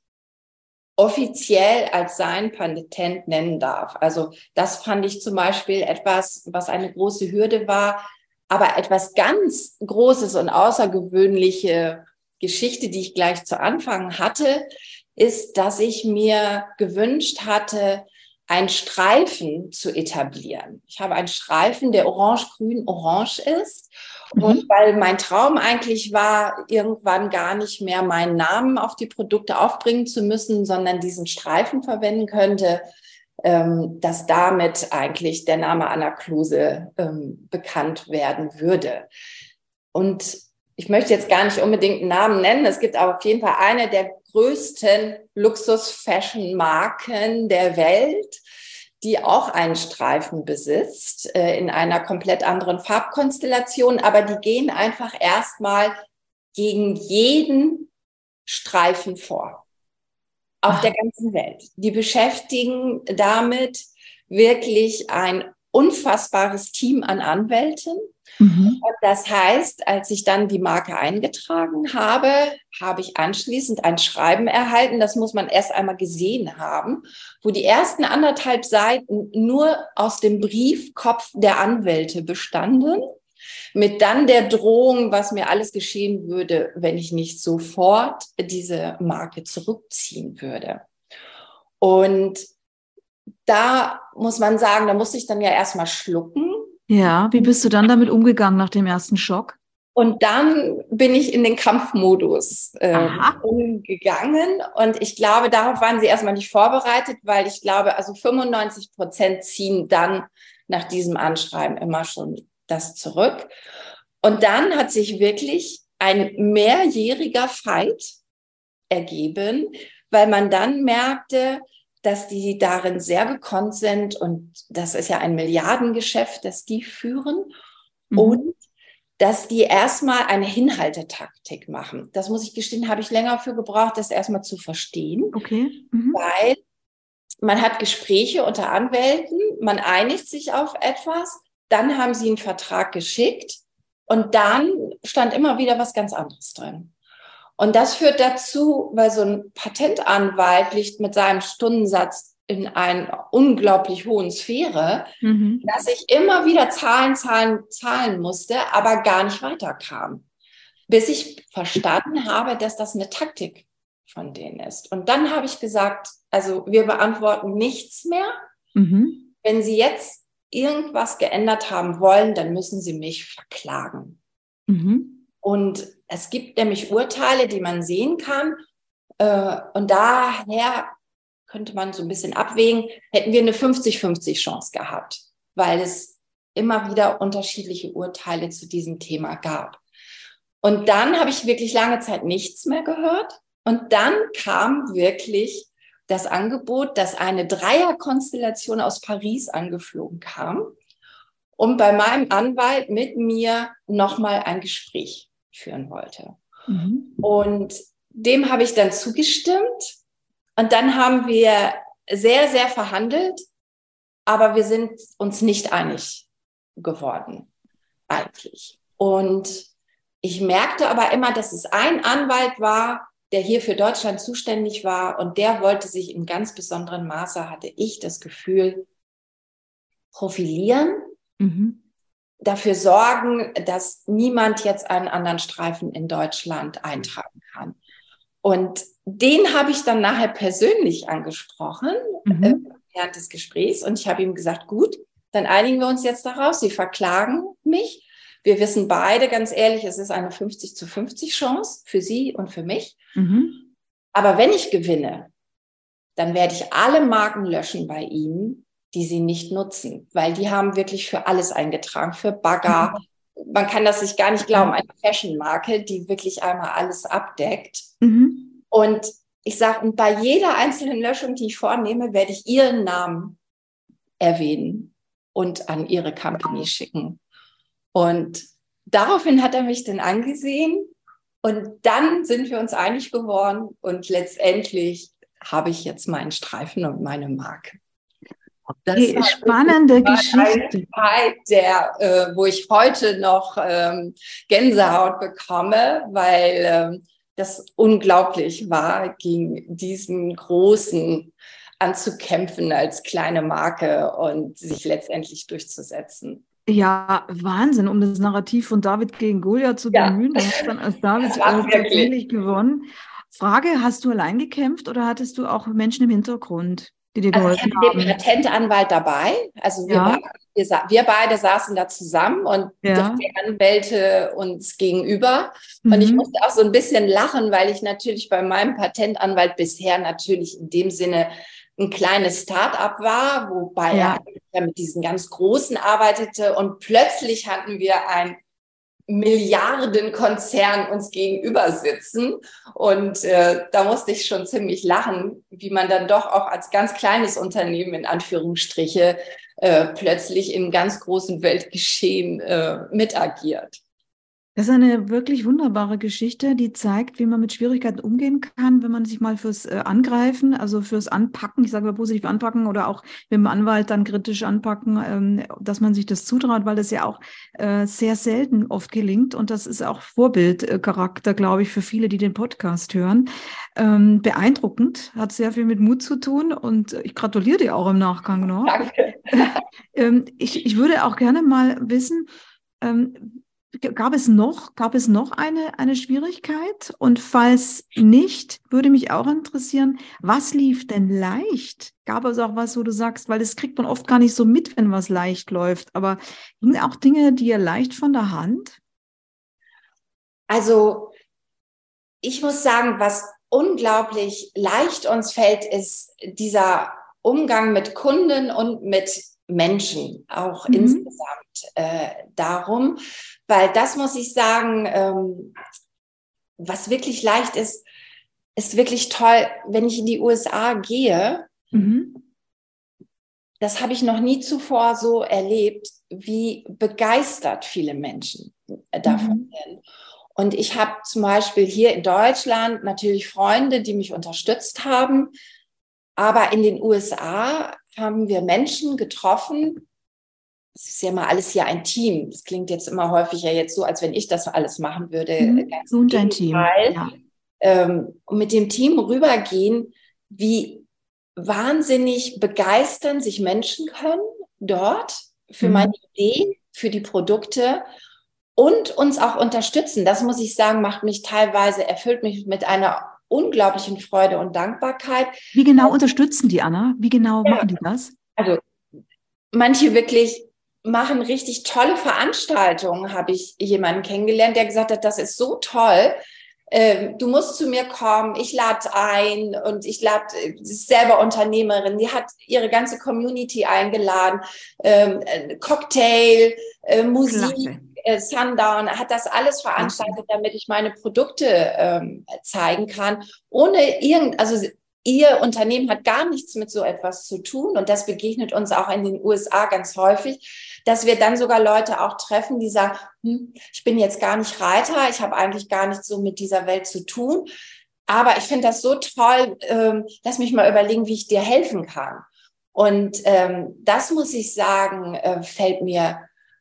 offiziell als sein Patent nennen darf. Also das fand ich zum Beispiel etwas, was eine große Hürde war, aber etwas ganz Großes und außergewöhnliche Geschichte, die ich gleich zu Anfang hatte, ist, dass ich mir gewünscht hatte, einen Streifen zu etablieren. Ich habe einen Streifen, der orange-grün-orange ist. Mhm. Und weil mein Traum eigentlich war, irgendwann gar nicht mehr meinen Namen auf die Produkte aufbringen zu müssen, sondern diesen Streifen verwenden könnte, ähm, dass damit eigentlich der Name Anna Klose ähm, bekannt werden würde. Und ich möchte jetzt gar nicht unbedingt einen Namen nennen. Es gibt aber auf jeden Fall eine der größten Luxus-Fashion-Marken der Welt, die auch einen Streifen besitzt, äh, in einer komplett anderen Farbkonstellation. Aber die gehen einfach erstmal gegen jeden Streifen vor. Auf der ganzen Welt. Die beschäftigen damit wirklich ein unfassbares Team an Anwälten. Mhm. Und das heißt, als ich dann die Marke eingetragen habe, habe ich anschließend ein Schreiben erhalten, das muss man erst einmal gesehen haben, wo die ersten anderthalb Seiten nur aus dem Briefkopf der Anwälte bestanden, mit dann der Drohung, was mir alles geschehen würde, wenn ich nicht sofort diese Marke zurückziehen würde. Und da muss man sagen, da musste ich dann ja erstmal schlucken. Ja, wie bist du dann damit umgegangen nach dem ersten Schock? Und dann bin ich in den Kampfmodus äh, umgegangen. Und ich glaube, darauf waren sie erstmal nicht vorbereitet, weil ich glaube, also fünfundneunzig Prozent ziehen dann nach diesem Anschreiben immer schon das zurück. Und dann hat sich wirklich ein mehrjähriger Fight ergeben, weil man dann merkte, dass die darin sehr gekonnt sind und das ist ja ein Milliardengeschäft, das die führen mhm. und dass die erstmal eine Hinhaltetaktik machen. Das muss ich gestehen, habe ich länger für gebraucht, das erstmal zu verstehen, okay. mhm. weil man hat Gespräche unter Anwälten, man einigt sich auf etwas, dann haben sie einen Vertrag geschickt und dann stand immer wieder was ganz anderes drin. Und das führt dazu, weil so ein Patentanwalt liegt mit seinem Stundensatz in einer unglaublich hohen Sphäre, mhm. dass ich immer wieder Zahlen, Zahlen, zahlen musste, aber gar nicht weiterkam. Bis ich verstanden habe, dass das eine Taktik von denen ist. Und dann habe ich gesagt, also wir beantworten nichts mehr. Mhm. Wenn Sie jetzt irgendwas geändert haben wollen, dann müssen Sie mich verklagen. Mhm. Und es gibt nämlich Urteile, die man sehen kann. Äh, und daher könnte man so ein bisschen abwägen, hätten wir eine fünfzig fünfzig Chance gehabt, weil es immer wieder unterschiedliche Urteile zu diesem Thema gab. Und dann habe ich wirklich lange Zeit nichts mehr gehört. Und dann kam wirklich das Angebot, dass eine Dreierkonstellation aus Paris angeflogen kam und bei meinem Anwalt mit mir nochmal ein Gespräch führen wollte. Mhm. Und dem habe ich dann zugestimmt. Und dann haben wir sehr, sehr verhandelt, aber wir sind uns nicht einig geworden, eigentlich. Und ich merkte aber immer, dass es ein Anwalt war, der hier für Deutschland zuständig war und der wollte sich in ganz besonderem Maße, hatte ich das Gefühl, profilieren, mhm. dafür sorgen, dass niemand jetzt einen anderen Streifen in Deutschland eintragen kann. Und den habe ich dann nachher persönlich angesprochen, mhm. äh, während des Gesprächs. Und ich habe ihm gesagt, gut, dann einigen wir uns jetzt darauf. Sie verklagen mich. Wir wissen beide, ganz ehrlich, es ist eine fünfzig zu fünfzig Chance für Sie und für mich. Mhm. Aber wenn ich gewinne, dann werde ich alle Marken löschen bei Ihnen, die Sie nicht nutzen. Weil die haben wirklich für alles eingetragen, für Bagger. Mhm. Man kann das sich gar nicht glauben, eine Fashion-Marke, die wirklich einmal alles abdeckt. Mhm. Und ich sage, und bei jeder einzelnen Löschung, die ich vornehme, werde ich Ihren Namen erwähnen und an Ihre Company schicken. Und daraufhin hat er mich dann angesehen und dann sind wir uns einig geworden und letztendlich habe ich jetzt meinen Streifen und meine Marke. Das hey, war spannende Geschichte. Zeit, der, äh, wo ich heute noch ähm, Gänsehaut bekomme, weil ähm, das unglaublich war, gegen diesen Großen anzukämpfen als kleine Marke und sich letztendlich durchzusetzen. Ja, Wahnsinn, um das Narrativ von David gegen Goliath zu bemühen. Ja. Du hast dann als David äh, tatsächlich gewonnen. Frage, hast du allein gekämpft oder hattest du auch Menschen im Hintergrund, die dir geholfen haben? Also ich hatte den Patentanwalt dabei. Also wir, ja. wir, wir beide saßen da zusammen und ja. die Anwälte uns gegenüber. Mhm. Und ich musste auch so ein bisschen lachen, weil ich natürlich bei meinem Patentanwalt bisher natürlich in dem Sinne ein kleines Start-up war, wobei ja. er mit diesen ganz Großen arbeitete und plötzlich hatten wir ein Milliardenkonzern uns gegenüber sitzen und äh, da musste ich schon ziemlich lachen, wie man dann doch auch als ganz kleines Unternehmen in Anführungsstriche äh, plötzlich im ganz großen Weltgeschehen äh, mitagiert. Das ist eine wirklich wunderbare Geschichte, die zeigt, wie man mit Schwierigkeiten umgehen kann, wenn man sich mal fürs äh, Angreifen, also fürs Anpacken, ich sage mal positiv anpacken oder auch mit dem Anwalt dann kritisch anpacken, ähm, dass man sich das zutraut, weil das ja auch äh, sehr selten oft gelingt und das ist auch Vorbildcharakter, glaube ich, für viele, die den Podcast hören. Ähm, beeindruckend, hat sehr viel mit Mut zu tun und ich gratuliere dir auch im Nachgang noch. Danke. ähm, ich, ich würde auch gerne mal wissen, ähm, Gab es noch, gab es noch eine, eine Schwierigkeit? Und falls nicht, würde mich auch interessieren, was lief denn leicht? Gab es auch was, wo du sagst, weil das kriegt man oft gar nicht so mit, wenn was leicht läuft, aber gingen auch Dinge, die ihr leicht von der Hand? Also, ich muss sagen, was unglaublich leicht uns fällt, ist dieser Umgang mit Kunden und mit Menschen, auch mhm. insgesamt äh, darum, weil das muss ich sagen, ähm, was wirklich leicht ist, ist wirklich toll, wenn ich in die U S A gehe, mhm. das habe ich noch nie zuvor so erlebt, wie begeistert viele Menschen davon mhm. sind. Und ich habe zum Beispiel hier in Deutschland natürlich Freunde, die mich unterstützt haben, aber in den U S A haben wir Menschen getroffen. Es ist ja mal alles hier ein Team. Das klingt jetzt immer häufiger jetzt so, als wenn ich das alles machen würde. Mhm. Ganz und ein Team. Ja. Ähm, und mit dem Team rübergehen, wie wahnsinnig begeistern sich Menschen können dort für mhm. meine Idee, für die Produkte und uns auch unterstützen. Das muss ich sagen, macht mich teilweise, erfüllt mich mit einer unglaublichen Freude und Dankbarkeit. Wie genau also, unterstützen die, Anna? Wie genau ja, machen die das? Also manche wirklich machen richtig tolle Veranstaltungen, habe ich jemanden kennengelernt, der gesagt hat, das ist so toll. äh, du musst zu mir kommen, ich lade ein und ich lade, sie ist selber Unternehmerin, die hat ihre ganze Community eingeladen, ähm, Cocktail, äh, Musik, Klasse. äh, Sundown, hat das alles veranstaltet, damit ich meine Produkte ähm, zeigen kann, ohne irgend, also ihr Unternehmen hat gar nichts mit so etwas zu tun und das begegnet uns auch in den U S A ganz häufig, dass wir dann sogar Leute auch treffen, die sagen, hm, ich bin jetzt gar nicht Reiter, ich habe eigentlich gar nichts so mit dieser Welt zu tun, aber ich finde das so toll, ähm, lass mich mal überlegen, wie ich dir helfen kann. Und ähm, das muss ich sagen, äh, fällt mir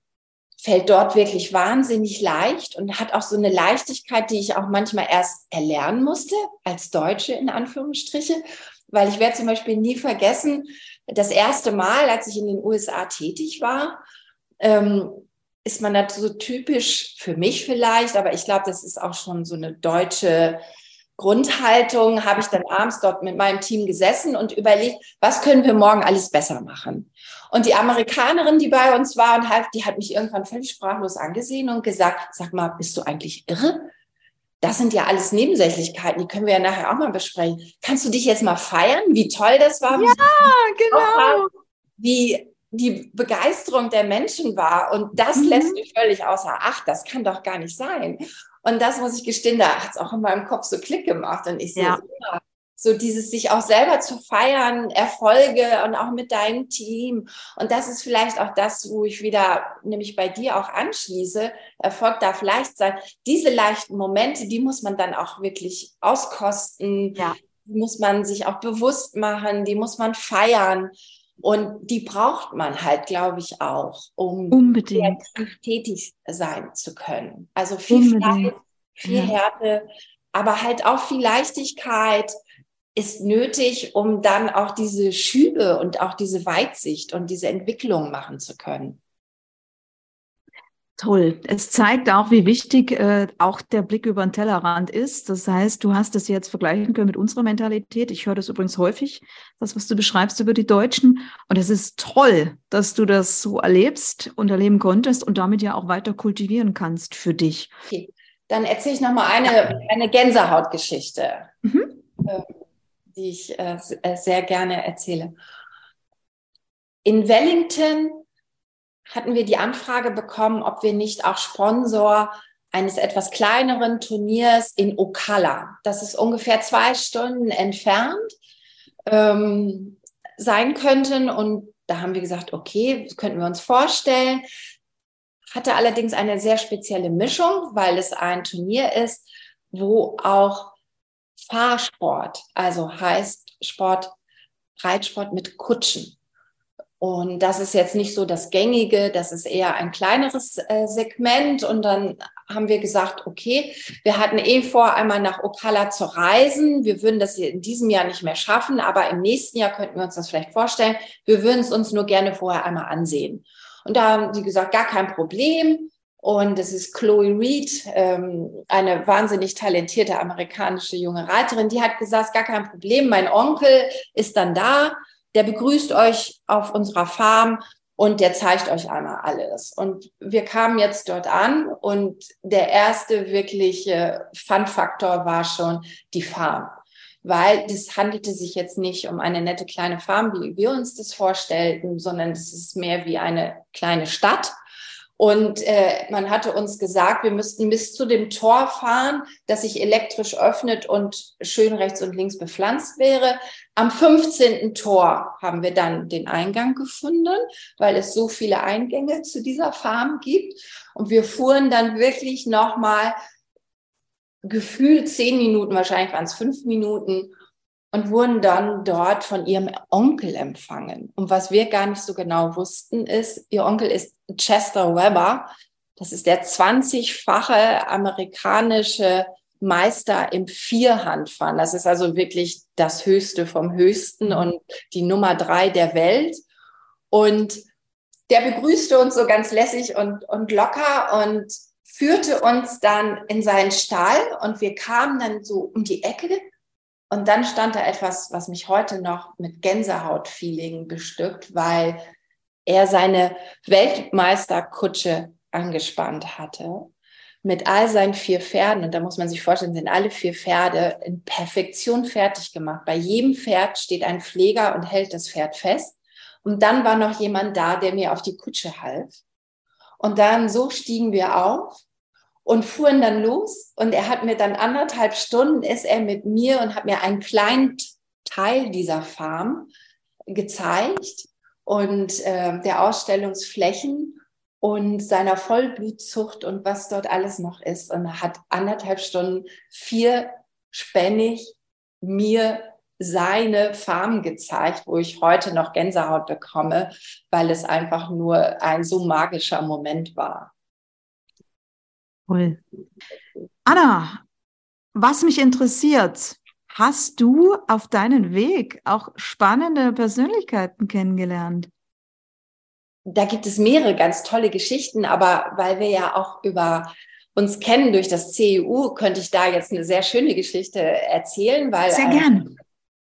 fällt dort wirklich wahnsinnig leicht und hat auch so eine Leichtigkeit, die ich auch manchmal erst erlernen musste, als Deutsche in Anführungsstriche, weil ich werde zum Beispiel nie vergessen, das erste Mal, als ich in den U S A tätig war, ähm, ist man das so typisch für mich vielleicht, aber ich glaube, das ist auch schon so eine deutsche Grundhaltung, habe ich dann abends dort mit meinem Team gesessen und überlegt, was können wir morgen alles besser machen? Und die Amerikanerin, die bei uns war, und halt, die hat mich irgendwann völlig sprachlos angesehen und gesagt, sag mal, bist du eigentlich irre? Das sind ja alles Nebensächlichkeiten, die können wir ja nachher auch mal besprechen. Kannst du dich jetzt mal feiern, wie toll das war? Ja, genau. Wie die Begeisterung der Menschen war. Und das mhm. lässt mich völlig außer Acht. Das kann doch gar nicht sein. Und das muss ich gestehen, da hat es auch in meinem Kopf so Klick gemacht. Und ich so, ja. so dieses sich auch selber zu feiern, Erfolge und auch mit deinem Team. Und das ist vielleicht auch das, wo ich wieder nämlich bei dir auch anschließe. Erfolg darf leicht sein. Diese leichten Momente, die muss man dann auch wirklich auskosten. Ja. Die muss man sich auch bewusst machen. Die muss man feiern. Und die braucht man halt, glaube ich, auch, um unbedingt kreativ tätig sein zu können. Also viel Fleiß, viel ja. Härte, aber halt auch viel Leichtigkeit ist nötig, um dann auch diese Schübe und auch diese Weitsicht und diese Entwicklung machen zu können. Toll. Es zeigt auch, wie wichtig äh, auch der Blick über den Tellerrand ist. Das heißt, du hast das jetzt vergleichen können mit unserer Mentalität. Ich höre das übrigens häufig, das, was du beschreibst über die Deutschen. Und es ist toll, dass du das so erlebst und erleben konntest und damit ja auch weiter kultivieren kannst für dich. Okay. Dann erzähle ich nochmal eine, eine Gänsehautgeschichte, mhm. äh, die ich äh, sehr gerne erzähle. In Wellington hatten wir die Anfrage bekommen, ob wir nicht auch Sponsor eines etwas kleineren Turniers in Ocala, das ist ungefähr zwei Stunden entfernt, ähm, sein könnten. Und da haben wir gesagt, okay, das könnten wir uns vorstellen. Hatte allerdings eine sehr spezielle Mischung, weil es ein Turnier ist, wo auch Fahrsport, also heißt Sport, Reitsport mit Kutschen. Und das ist jetzt nicht so das Gängige, das ist eher ein kleineres äh, Segment. Und dann haben wir gesagt, okay, wir hatten eh vor, einmal nach Ocala zu reisen. Wir würden das in diesem Jahr nicht mehr schaffen, aber im nächsten Jahr könnten wir uns das vielleicht vorstellen. Wir würden es uns nur gerne vorher einmal ansehen. Und da haben sie gesagt, gar kein Problem. Und es ist Chloe Reed, ähm, eine wahnsinnig talentierte amerikanische junge Reiterin, die hat gesagt, gar kein Problem, mein Onkel ist dann da. Der begrüßt euch auf unserer Farm und der zeigt euch einmal alles. Und wir kamen jetzt dort an und der erste wirkliche Fun-Faktor war schon die Farm. Weil das handelte sich jetzt nicht um eine nette kleine Farm, wie wir uns das vorstellten, sondern es ist mehr wie eine kleine Stadt. Und äh, man hatte uns gesagt, wir müssten bis zu dem Tor fahren, das sich elektrisch öffnet und schön rechts und links bepflanzt wäre. Am fünfzehnten Tor haben wir dann den Eingang gefunden, weil es so viele Eingänge zu dieser Farm gibt. Und wir fuhren dann wirklich nochmal gefühlt zehn Minuten, wahrscheinlich waren es fünf Minuten, und wurden dann dort von ihrem Onkel empfangen. Und was wir gar nicht so genau wussten, ist, ihr Onkel ist Chester Webber. Das ist der zwanzigfache amerikanische Meister im Vierhandfahren. Das ist also wirklich das Höchste vom Höchsten und die Nummer drei der Welt. Und der begrüßte uns so ganz lässig und, und locker und führte uns dann in seinen Stall. Und wir kamen dann so um die Ecke. Und dann stand da etwas, was mich heute noch mit Gänsehaut-Feeling bestückt, weil er seine Weltmeisterkutsche angespannt hatte. mit all seinen vier Pferden, und da muss man sich vorstellen, sind alle vier Pferde in Perfektion fertig gemacht. Bei jedem Pferd steht ein Pfleger und hält das Pferd fest. Und dann war noch jemand da, der mir auf die Kutsche half. Und dann so stiegen wir auf und fuhren dann los. Und er hat mir dann anderthalb Stunden, ist er mit mir und hat mir einen kleinen Teil dieser Farm gezeigt und äh, der Ausstellungsflächen und seiner Vollblutzucht und was dort alles noch ist. Und er hat anderthalb Stunden vierspännig mir seine Farm gezeigt, wo ich heute noch Gänsehaut bekomme, weil es einfach nur ein so magischer Moment war. Cool. Anna, was mich interessiert, hast du auf deinen Weg auch spannende Persönlichkeiten kennengelernt? Da gibt es mehrere ganz tolle Geschichten, aber weil wir ja auch über uns kennen durch das C E U, könnte ich da jetzt eine sehr schöne Geschichte erzählen, weil sehr gern.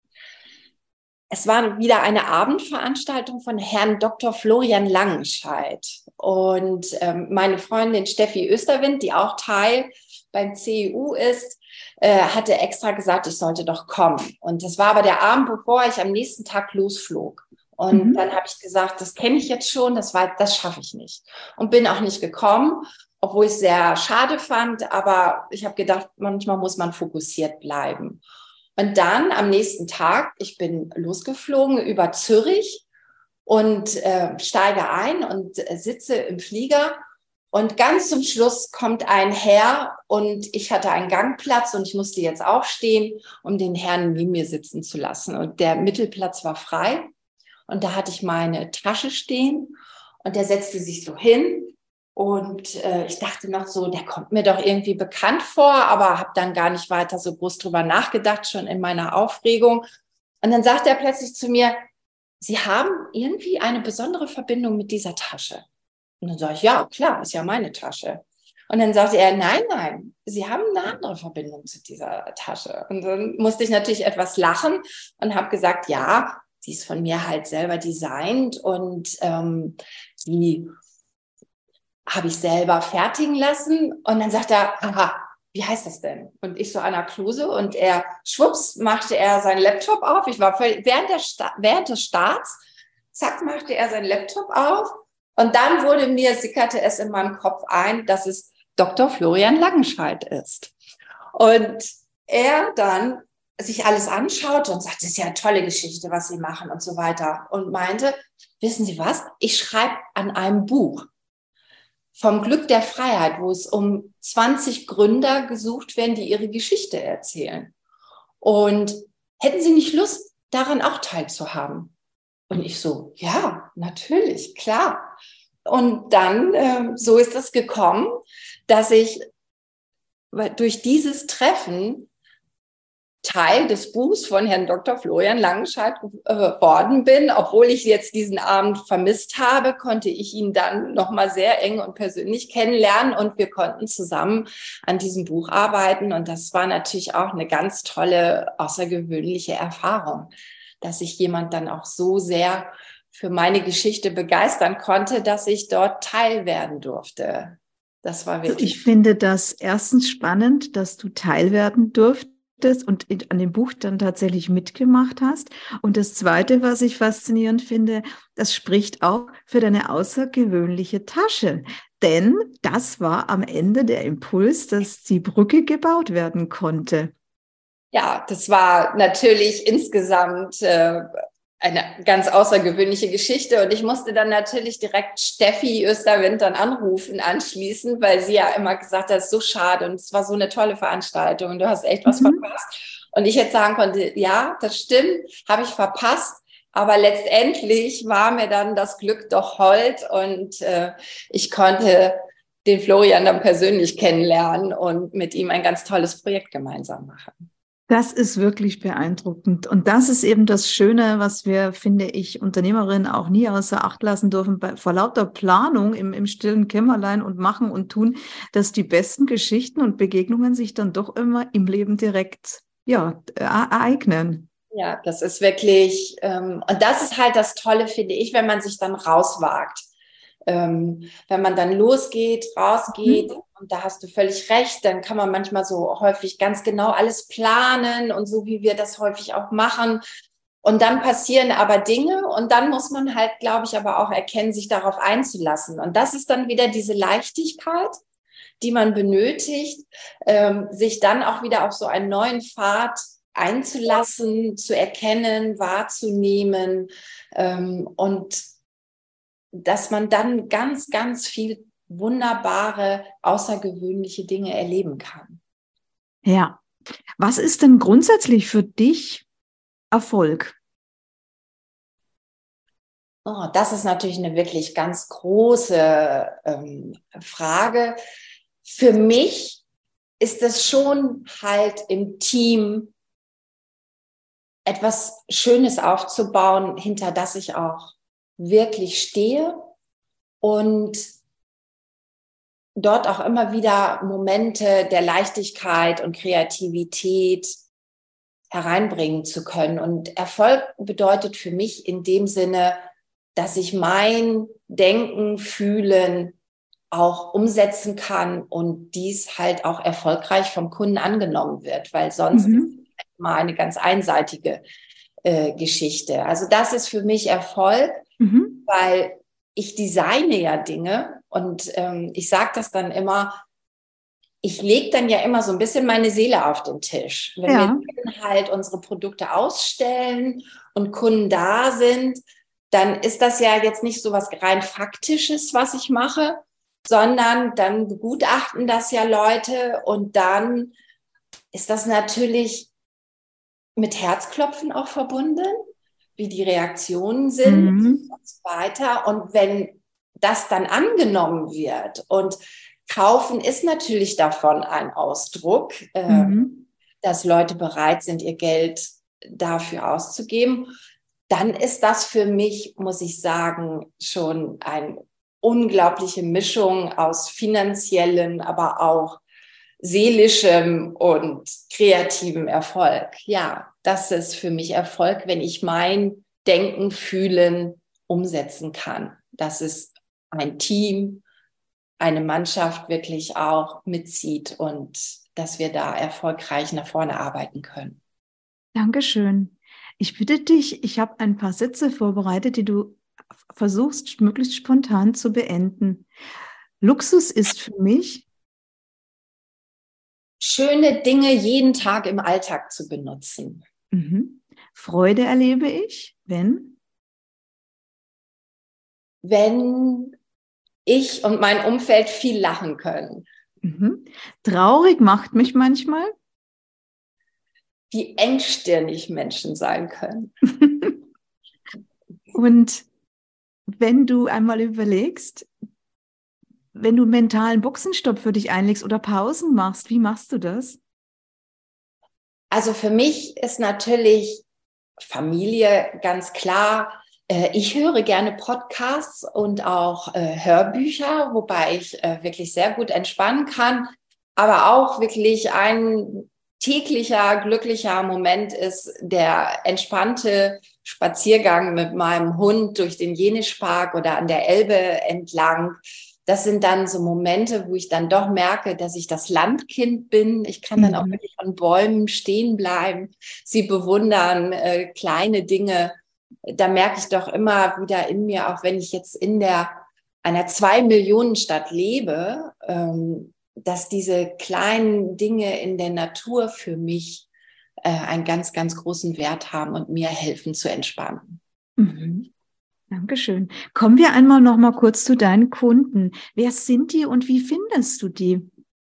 Es war wieder eine Abendveranstaltung von Herrn Doktor Florian Langenscheidt und ähm, meine Freundin Steffi Österwind, die auch Teil beim C E U ist, äh, hatte extra gesagt, ich sollte doch kommen. Und das war aber der Abend, bevor ich am nächsten Tag losflog. Und mhm. dann habe ich gesagt, das kenne ich jetzt schon, das war, das schaffe ich nicht. Und bin auch nicht gekommen, obwohl ich es sehr schade fand. Aber ich habe gedacht, manchmal muss man fokussiert bleiben. Und dann am nächsten Tag, ich bin losgeflogen über Zürich und äh, steige ein und äh, sitze im Flieger. Und ganz zum Schluss kommt ein Herr und ich hatte einen Gangplatz und ich musste jetzt aufstehen, um den Herrn neben mir sitzen zu lassen. Und der Mittelplatz war frei. Und da hatte ich meine Tasche stehen und der setzte sich so hin und äh, ich dachte noch so, der kommt mir doch irgendwie bekannt vor, aber habe dann gar nicht weiter so groß drüber nachgedacht, schon in meiner Aufregung. Und dann sagt er plötzlich zu mir, Sie haben irgendwie eine besondere Verbindung mit dieser Tasche. Und dann sage ich, ja, klar, ist ja meine Tasche. Und dann sagte er, nein, nein, Sie haben eine andere Verbindung zu dieser Tasche. Und dann musste ich natürlich etwas lachen und habe gesagt, ja, die ist von mir halt selber designt und ähm, die habe ich selber fertigen lassen. Und dann sagt er, aha, wie heißt das denn? Und ich so, Anna Klose. Und er, schwupps, machte er seinen Laptop auf. Ich war völlig, während, der Sta- während des Starts, zack, machte er seinen Laptop auf. Und dann wurde mir, sickerte es in meinem Kopf ein, dass es Doktor Florian Langenscheidt ist. Und er dann sich alles anschaute und sagte, das ist ja eine tolle Geschichte, was Sie machen und so weiter. Und meinte, wissen Sie was, ich schreibe an einem Buch vom Glück der Freiheit, wo es um zwanzig Gründer gesucht werden, die ihre Geschichte erzählen. Und hätten Sie nicht Lust, daran auch teilzuhaben? Und ich so, ja, natürlich, klar. Und dann, äh, so ist es gekommen, dass ich durch dieses Treffen Teil des Buchs von Herrn Doktor Florian Langenscheidt geworden bin. Obwohl ich jetzt diesen Abend vermisst habe, konnte ich ihn dann nochmal sehr eng und persönlich kennenlernen und wir konnten zusammen an diesem Buch arbeiten. Und das war natürlich auch eine ganz tolle, außergewöhnliche Erfahrung, dass sich jemand dann auch so sehr für meine Geschichte begeistern konnte, dass ich dort Teil werden durfte. Das war wirklich. Also ich finde das erstens spannend, dass du Teil werden durftest und an dem Buch dann tatsächlich mitgemacht hast. Und das Zweite, was ich faszinierend finde, das spricht auch für deine außergewöhnliche Tasche. Denn das war am Ende der Impuls, dass die Brücke gebaut werden konnte. Ja, das war natürlich insgesamt äh, eine ganz außergewöhnliche Geschichte. Und ich musste dann natürlich direkt Steffi Österwind dann anrufen anschließend, weil sie ja immer gesagt hat, das ist so schade und es war so eine tolle Veranstaltung und du hast echt was mhm. verpasst. Und ich jetzt sagen konnte, ja, das stimmt, habe ich verpasst. Aber letztendlich war mir dann das Glück doch hold und äh, ich konnte den Florian dann persönlich kennenlernen und mit ihm ein ganz tolles Projekt gemeinsam machen. Das ist wirklich beeindruckend. Und das ist eben das Schöne, was wir, finde ich, Unternehmerinnen auch nie außer Acht lassen dürfen, bei, vor lauter Planung im, im stillen Kämmerlein und machen und tun, dass die besten Geschichten und Begegnungen sich dann doch immer im Leben direkt ja, ereignen. Ja, das ist wirklich, ähm, und das ist halt das Tolle, finde ich, wenn man sich dann rauswagt. Ähm, wenn man dann losgeht, rausgeht, mhm. Und da hast du völlig recht, dann kann man manchmal so häufig ganz genau alles planen und so, wie wir das häufig auch machen. Und dann passieren aber Dinge und dann muss man halt, glaube ich, aber auch erkennen, sich darauf einzulassen. Und das ist dann wieder diese Leichtigkeit, die man benötigt, ähm, sich dann auch wieder auf so einen neuen Pfad einzulassen, zu erkennen, wahrzunehmen ähm, und dass man dann ganz, ganz viel wunderbare, außergewöhnliche Dinge erleben kann. Ja. Was ist denn grundsätzlich für dich Erfolg? Oh, das ist natürlich eine wirklich ganz große ähm, Frage. Für mich ist es schon halt im Team etwas Schönes aufzubauen, hinter das ich auch wirklich stehe und dort auch immer wieder Momente der Leichtigkeit und Kreativität hereinbringen zu können. Und Erfolg bedeutet für mich in dem Sinne, dass ich mein Denken, Fühlen auch umsetzen kann und dies halt auch erfolgreich vom Kunden angenommen wird, weil sonst mhm. ist es immer eine ganz einseitige äh, Geschichte. Also das ist für mich Erfolg, mhm. weil ich designe ja Dinge und ähm, ich sage das dann immer, ich lege dann ja immer so ein bisschen meine Seele auf den Tisch. Wenn ja. wir halt unsere Produkte ausstellen und Kunden da sind, dann ist das ja jetzt nicht so was rein Faktisches, was ich mache, sondern dann begutachten das ja Leute und dann ist das natürlich mit Herzklopfen auch verbunden, wie die Reaktionen sind mhm. und so weiter. Und wenn das dann angenommen wird und kaufen ist natürlich davon ein Ausdruck, mhm. äh, dass Leute bereit sind, ihr Geld dafür auszugeben, dann ist das für mich, muss ich sagen, schon eine unglaubliche Mischung aus finanziellem, aber auch seelischem und kreativem Erfolg. Ja, das ist für mich Erfolg, wenn ich mein Denken, Fühlen umsetzen kann. Dass es ein Team, eine Mannschaft wirklich auch mitzieht und dass wir da erfolgreich nach vorne arbeiten können. Dankeschön. Ich bitte dich, ich habe ein paar Sätze vorbereitet, die du versuchst, möglichst spontan zu beenden. Luxus ist für mich, schöne Dinge jeden Tag im Alltag zu benutzen. Mhm. Freude erlebe ich, wenn? Wenn ich und mein Umfeld viel lachen können. Mhm. Traurig macht mich manchmal, wie engstirnig Menschen sein können. Und wenn du einmal überlegst, wenn du einen mentalen Boxenstopp für dich einlegst oder Pausen machst, wie machst du das? Also für mich ist natürlich Familie ganz klar. Ich höre gerne Podcasts und auch Hörbücher, wobei ich wirklich sehr gut entspannen kann. Aber auch wirklich ein täglicher, glücklicher Moment ist der entspannte Spaziergang mit meinem Hund durch den Jenischpark oder an der Elbe entlang. Das sind dann so Momente, wo ich dann doch merke, dass ich das Landkind bin. Ich kann dann mhm. auch wirklich an Bäumen stehen bleiben, sie bewundern, äh, kleine Dinge. Da merke ich doch immer wieder in mir, auch wenn ich jetzt in der einer Zwei-Millionen-Stadt lebe, ähm, dass diese kleinen Dinge in der Natur für mich äh, einen ganz, ganz großen Wert haben und mir helfen zu entspannen. Mhm. Dankeschön. Kommen wir einmal noch mal kurz zu deinen Kunden. Wer sind die und wie findest du die?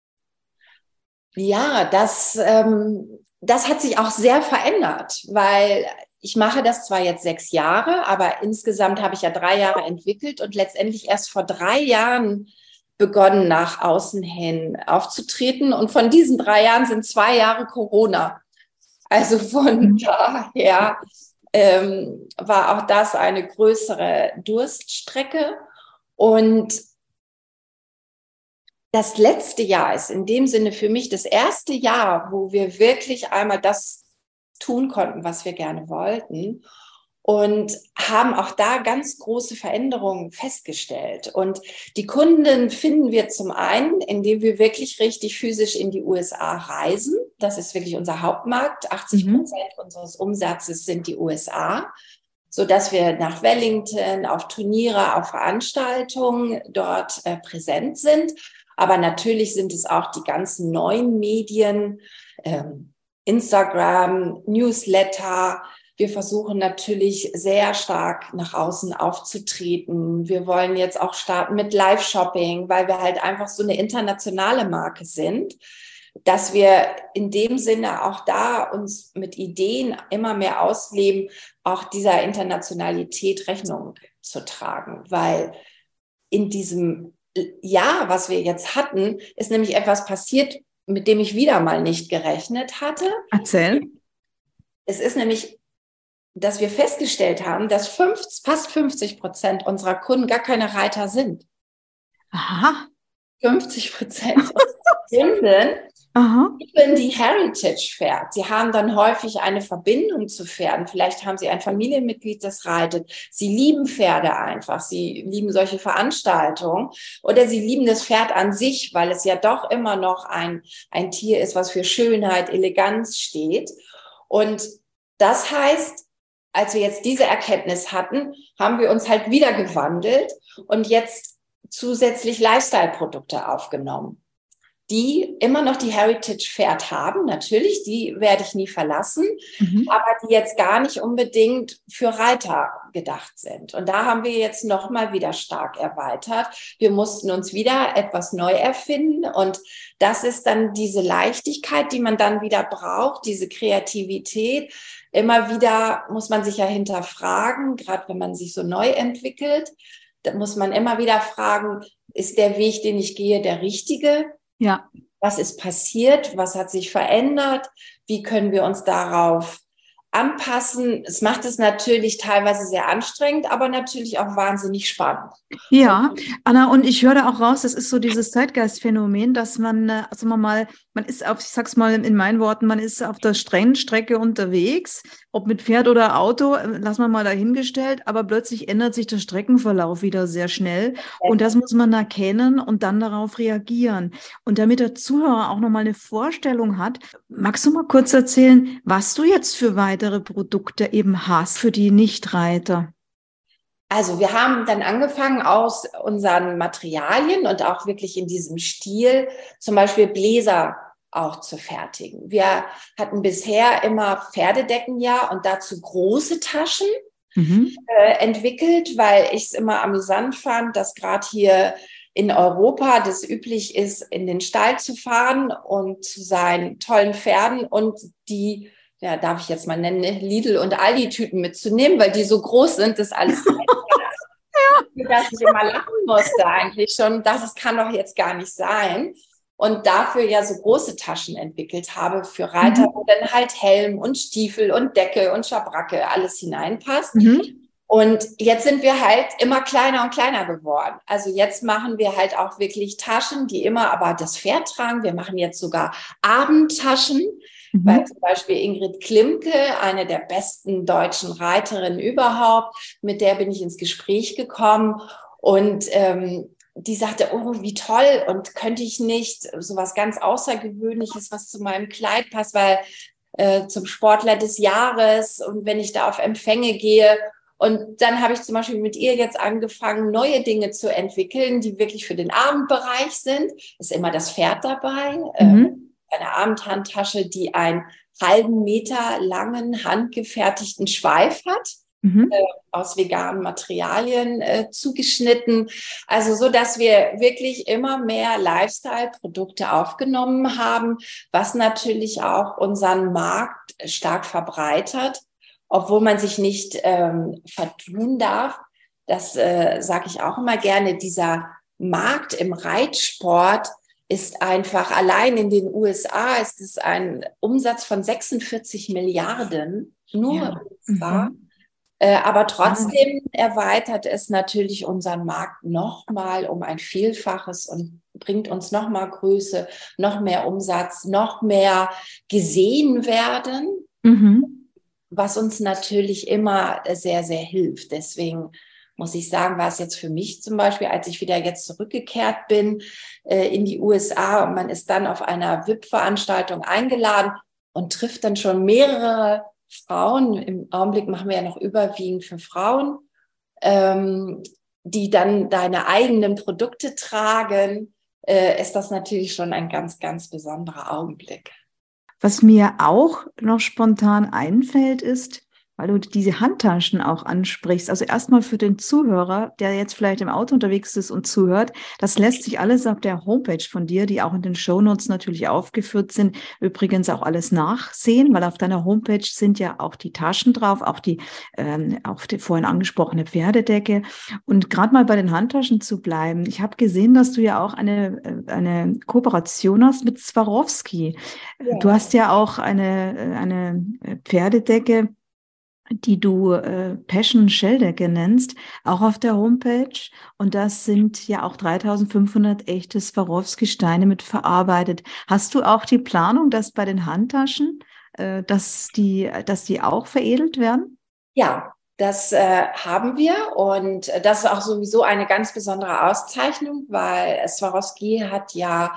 Ja, das, ähm, das hat sich auch sehr verändert, weil ich mache das zwar jetzt sechs Jahre, aber insgesamt habe ich ja drei Jahre entwickelt und letztendlich erst vor drei Jahren begonnen, nach außen hin aufzutreten. Und von diesen drei Jahren sind zwei Jahre Corona. Also von daher ähm, war auch das eine größere Durststrecke. Und das letzte Jahr ist in dem Sinne für mich das erste Jahr, wo wir wirklich einmal das tun konnten, was wir gerne wollten. und haben auch da ganz große Veränderungen festgestellt. Und die Kunden finden wir zum einen, indem wir wirklich richtig physisch in die U S A reisen. Das ist wirklich unser Hauptmarkt. achtzig Prozent mhm. unseres Umsatzes sind die U S A, sodass wir nach Wellington, auf Turniere, auf Veranstaltungen dort äh, präsent sind. Aber natürlich sind es auch die ganzen neuen Medien, ähm, Instagram, Newsletter. Wir versuchen natürlich sehr stark nach außen aufzutreten. Wir wollen jetzt auch starten mit Live-Shopping, weil wir halt einfach so eine internationale Marke sind, dass wir in dem Sinne auch da uns mit Ideen immer mehr ausleben, auch dieser Internationalität Rechnung zu tragen. Weil in diesem Jahr, was wir jetzt hatten, ist nämlich etwas passiert, mit dem ich wieder mal nicht gerechnet hatte. Erzähl. Es ist nämlich, dass wir festgestellt haben, dass fünfzig, fast fünfzig Prozent unserer Kunden gar keine Reiter sind. Aha. fünfzig Prozent unserer Kunden lieben die Heritage-Pferd. Sie haben dann häufig eine Verbindung zu Pferden. Vielleicht haben sie ein Familienmitglied, das reitet. Sie lieben Pferde einfach. Sie lieben solche Veranstaltungen. Oder sie lieben das Pferd an sich, weil es ja doch immer noch ein, ein Tier ist, was für Schönheit, Eleganz steht. Und das heißt, als wir jetzt diese Erkenntnis hatten, haben wir uns halt wieder gewandelt und jetzt zusätzlich Lifestyle-Produkte aufgenommen, die immer noch die Heritage-Pferd haben. Natürlich, die werde ich nie verlassen, mhm. aber die jetzt gar nicht unbedingt für Reiter gedacht sind. Und da haben wir jetzt nochmal wieder stark erweitert. Wir mussten uns wieder etwas neu erfinden und das ist dann diese Leichtigkeit, die man dann wieder braucht, diese Kreativität. Immer wieder muss man sich ja hinterfragen, gerade wenn man sich so neu entwickelt, da muss man immer wieder fragen, ist der Weg, den ich gehe, der richtige? Ja. Was ist passiert? Was hat sich verändert? Wie können wir uns darauf anpassen? Es macht es natürlich teilweise sehr anstrengend, aber natürlich auch wahnsinnig spannend. Ja, Anna, und ich höre da auch raus, das ist so dieses Zeitgeistphänomen, dass man, also man mal, man ist auf, ich sag's mal in meinen Worten, man ist auf der Rennstrecke unterwegs, ob mit Pferd oder Auto, lassen wir mal dahingestellt, aber plötzlich ändert sich der Streckenverlauf wieder sehr schnell und das muss man erkennen und dann darauf reagieren. Und damit der Zuhörer auch nochmal eine Vorstellung hat, magst du mal kurz erzählen, was du jetzt für weitere Produkte eben hast für die Nichtreiter? Also wir haben dann angefangen aus unseren Materialien und auch wirklich in diesem Stil zum Beispiel Bläser auch zu fertigen. Wir hatten bisher immer Pferdedecken ja und dazu große Taschen mhm. äh, entwickelt, weil ich es immer amüsant fand, dass gerade hier in Europa das üblich ist, in den Stall zu fahren und zu seinen tollen Pferden und die, ja, darf ich jetzt mal nennen, Lidl- und Aldi-Tüten mitzunehmen, weil die so groß sind, dass alles ja. dass ich immer lachen musste eigentlich schon, das kann doch jetzt gar nicht sein. Und dafür ja so große Taschen entwickelt habe für Reiter, mhm. wo dann halt Helm und Stiefel und Decke und Schabracke alles hineinpasst. Mhm. Und jetzt sind wir halt immer kleiner und kleiner geworden. Also jetzt machen wir halt auch wirklich Taschen, die immer aber das Pferd tragen. Wir machen jetzt sogar Abendtaschen, mhm. weil zum Beispiel Ingrid Klimke, eine der besten deutschen Reiterinnen überhaupt, mit der bin ich ins Gespräch gekommen und ähm, die sagte, oh, wie toll und könnte ich nicht so was ganz Außergewöhnliches, was zu meinem Kleid passt, weil äh, zum Sportler des Jahres und wenn ich da auf Empfänge gehe. Und dann habe ich zum Beispiel mit ihr jetzt angefangen, neue Dinge zu entwickeln, die wirklich für den Abendbereich sind. Ist immer das Pferd dabei, mhm. äh, eine Abendhandtasche, die einen halben Meter langen, handgefertigten Schweif hat. Mhm. Äh, aus veganen Materialien äh, zugeschnitten. Also so, dass wir wirklich immer mehr Lifestyle-Produkte aufgenommen haben, was natürlich auch unseren Markt stark verbreitert, obwohl man sich nicht ähm, vertun darf. Das äh, sage ich auch immer gerne. Dieser Markt im Reitsport ist einfach, allein in den U S A ist es ein Umsatz von sechsundvierzig Milliarden, nur ja. in den U S A. Mhm. Äh, aber trotzdem erweitert es natürlich unseren Markt nochmal um ein Vielfaches und bringt uns nochmal Größe, noch mehr Umsatz, noch mehr gesehen werden. Mhm. was uns natürlich immer sehr, sehr hilft. Deswegen muss ich sagen, war es jetzt für mich zum Beispiel, als ich wieder jetzt zurückgekehrt bin äh, in die U S A und man ist dann auf einer V I P-Veranstaltung eingeladen und trifft dann schon mehrere Frauen. Im Augenblick machen wir ja noch überwiegend für Frauen, ähm, die dann deine eigenen Produkte tragen, äh, ist das natürlich schon ein ganz, ganz besonderer Augenblick. Was mir auch noch spontan einfällt, ist, weil du diese Handtaschen auch ansprichst. Also erstmal für den Zuhörer, der jetzt vielleicht im Auto unterwegs ist und zuhört, das lässt sich alles auf der Homepage von dir, die auch in den Shownotes natürlich aufgeführt sind, übrigens auch alles nachsehen, weil auf deiner Homepage sind ja auch die Taschen drauf, auch die, ähm, auch die vorhin angesprochene Pferdedecke. Und gerade mal bei den Handtaschen zu bleiben, ich habe gesehen, dass du ja auch eine, eine Kooperation hast mit Swarovski. Ja. Du hast ja auch eine, eine Pferdedecke, die du äh, Passion Shelldecke nennst, auch auf der Homepage. Und das sind ja auch dreitausendfünfhundert echte Swarovski-Steine mit verarbeitet. Hast du auch die Planung, dass bei den Handtaschen, äh, dass die, dass die auch veredelt werden? Ja, das äh, haben wir. Und das ist auch sowieso eine ganz besondere Auszeichnung, weil Swarovski hat ja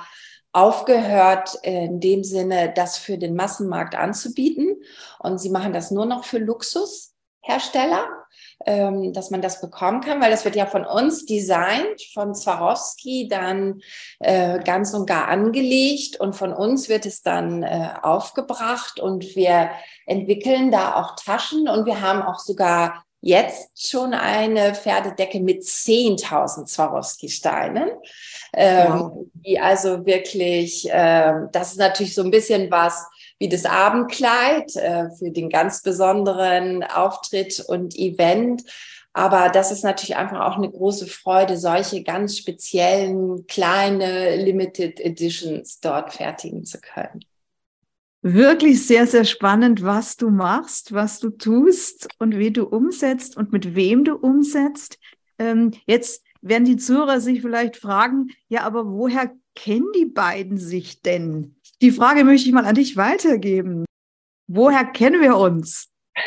aufgehört, in dem Sinne, das für den Massenmarkt anzubieten. Und sie machen das nur noch für Luxushersteller, ähm, dass man das bekommen kann, weil das wird ja von uns designt, von Swarovski dann äh, ganz und gar angelegt und von uns wird es dann äh, aufgebracht und wir entwickeln da auch Taschen und wir haben auch sogar jetzt schon eine Pferdedecke mit zehntausend Swarovski-Steinen, ähm, wow. die also wirklich, äh, das ist natürlich so ein bisschen was wie das Abendkleid äh, für den ganz besonderen Auftritt und Event. Aber das ist natürlich einfach auch eine große Freude, solche ganz speziellen, kleine Limited Editions dort fertigen zu können. Wirklich sehr, sehr spannend, was du machst, was du tust und wie du umsetzt und mit wem du umsetzt. Ähm, jetzt werden die Zuhörer sich vielleicht fragen, ja, aber woher kennen die beiden sich denn? Die Frage möchte ich mal an dich weitergeben. Woher kennen wir uns?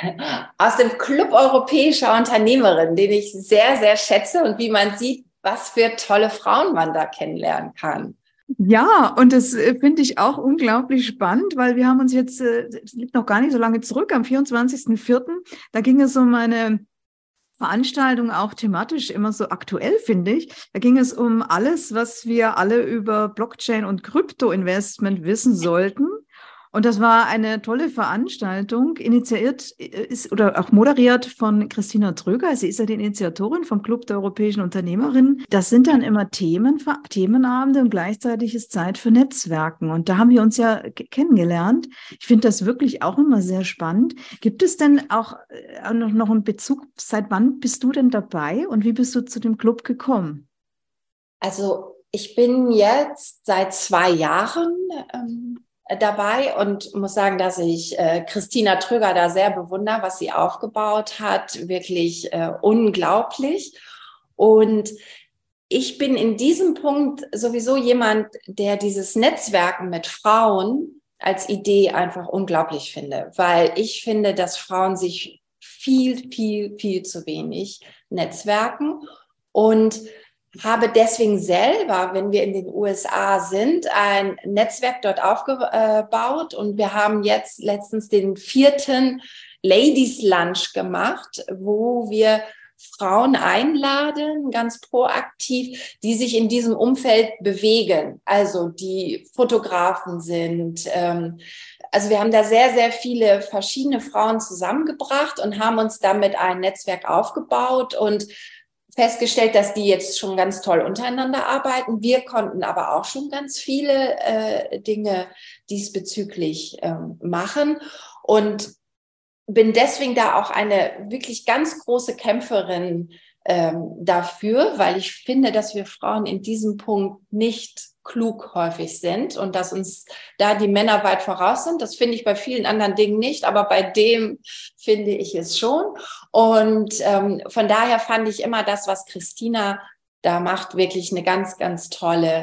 Aus dem Club Europäischer Unternehmerinnen, den ich sehr, sehr schätze und wie man sieht, was für tolle Frauen man da kennenlernen kann. Ja, und das äh, finde ich auch unglaublich spannend, weil wir haben uns jetzt, äh, das liegt noch gar nicht so lange zurück, am vierundzwanzigsten vierten Da ging es um eine Veranstaltung, auch thematisch immer so aktuell, finde ich. Da ging es um alles, was wir alle über Blockchain und Krypto-Investment wissen sollten. Und das war eine tolle Veranstaltung, initiiert ist oder auch moderiert von Christina Tröger. Sie ist ja die Initiatorin vom Club der Europäischen Unternehmerinnen. Das sind dann immer Themen, Themenabende und gleichzeitig ist Zeit für Netzwerken. Und da haben wir uns ja kennengelernt. Ich finde das wirklich auch immer sehr spannend. Gibt es denn auch noch einen Bezug, seit wann bist du denn dabei und wie bist du zu dem Club gekommen? Also ich bin jetzt seit zwei Jahren ähm dabei und muss sagen, dass ich äh, Christina Tröger da sehr bewundere, was sie aufgebaut hat, wirklich äh, unglaublich. Und ich bin in diesem Punkt sowieso jemand, der dieses Netzwerken mit Frauen als Idee einfach unglaublich finde, weil ich finde, dass Frauen sich viel, viel, viel zu wenig netzwerken und habe deswegen selber, wenn wir in den U S A sind, ein Netzwerk dort aufgebaut und wir haben jetzt letztens den vierten Ladies Lunch gemacht, wo wir Frauen einladen, ganz proaktiv, die sich in diesem Umfeld bewegen, also die Fotografen sind. Ähm, also wir haben da sehr, sehr viele verschiedene Frauen zusammengebracht und haben uns damit ein Netzwerk aufgebaut und festgestellt, dass die jetzt schon ganz toll untereinander arbeiten. Wir konnten aber auch schon ganz viele äh, Dinge diesbezüglich ähm, machen und bin deswegen da auch eine wirklich ganz große Kämpferin ähm, dafür, weil ich finde, dass wir Frauen in diesem Punkt nicht klug häufig sind und dass uns da die Männer weit voraus sind. Das finde ich bei vielen anderen Dingen nicht, aber bei dem finde ich es schon. Und ähm, von daher fand ich immer das, was Christina da macht, wirklich eine ganz, ganz tolle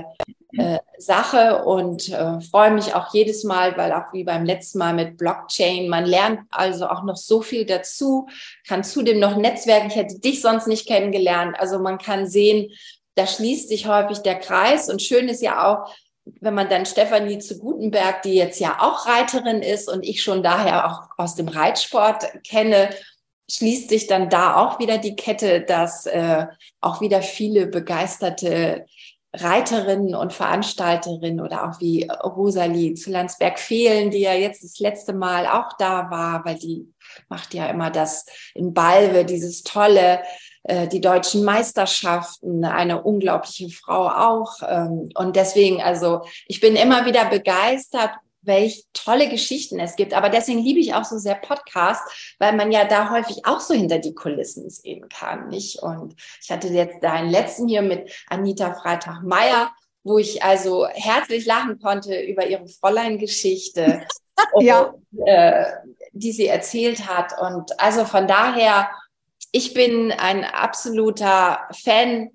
äh, Sache und äh, freue mich auch jedes Mal, weil auch wie beim letzten Mal mit Blockchain, man lernt also auch noch so viel dazu, kann zudem noch netzwerken. Ich hätte dich sonst nicht kennengelernt. Also man kann sehen, da schließt sich häufig der Kreis und schön ist ja auch, wenn man dann Stefanie zu Gutenberg, die jetzt ja auch Reiterin ist und ich schon daher auch aus dem Reitsport kenne, schließt sich dann da auch wieder die Kette, dass äh, auch wieder viele begeisterte Reiterinnen und Veranstalterinnen oder auch wie Rosalie zu Landsberg-Fehlen, die ja jetzt das letzte Mal auch da war, weil die macht ja immer das in Balve, dieses tolle, äh, die deutschen Meisterschaften, eine unglaubliche Frau auch. Ähm, und deswegen, also ich bin immer wieder begeistert, welche tolle Geschichten es gibt. Aber deswegen liebe ich auch so sehr Podcasts, weil man ja da häufig auch so hinter die Kulissen sehen kann, nicht? Und ich hatte jetzt deinen letzten hier mit Anita Freitag-Meyer, wo ich also herzlich lachen konnte über ihre Fräulein-Geschichte, ja. äh, die sie erzählt hat. Und also von daher, ich bin ein absoluter Fan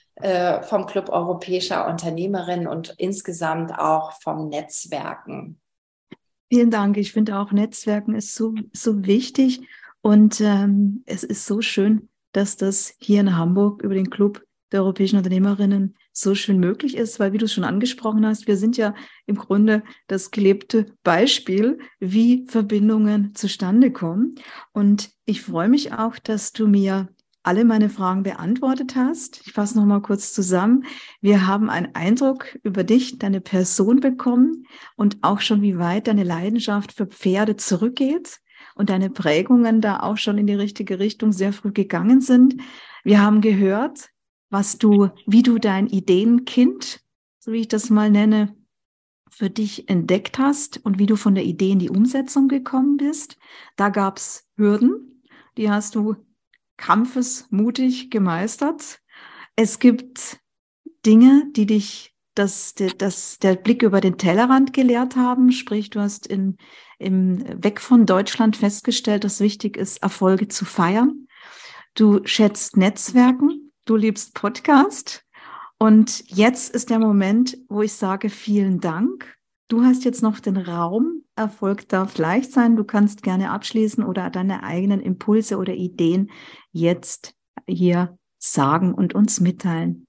vom Club Europäischer Unternehmerinnen und insgesamt auch vom Netzwerken. Vielen Dank. Ich finde auch, Netzwerken ist so, so wichtig und ähm, es ist so schön, dass das hier in Hamburg über den Club der Europäischen Unternehmerinnen so schön möglich ist, weil, wie du es schon angesprochen hast, wir sind ja im Grunde das gelebte Beispiel, wie Verbindungen zustande kommen. Und ich freue mich auch, dass du mir alle meine Fragen beantwortet hast. Ich fasse noch mal kurz zusammen. Wir haben einen Eindruck über dich, deine Person bekommen und auch schon, wie weit deine Leidenschaft für Pferde zurückgeht und deine Prägungen da auch schon in die richtige Richtung sehr früh gegangen sind. Wir haben gehört, was du, wie du dein Ideenkind, so wie ich das mal nenne, für dich entdeckt hast und wie du von der Idee in die Umsetzung gekommen bist. Da gab es Hürden, die hast du kampfesmutig gemeistert. Es gibt Dinge, die dich das, das, der Blick über den Tellerrand gelehrt haben. Sprich, du hast in, im Weg von Deutschland festgestellt, dass wichtig ist, Erfolge zu feiern. Du schätzt Netzwerken, du liebst Podcast. Und jetzt ist der Moment, wo ich sage, vielen Dank. Du hast jetzt noch den Raum. Erfolg darf leicht sein. Du kannst gerne abschließen oder deine eigenen Impulse oder Ideen jetzt hier sagen und uns mitteilen.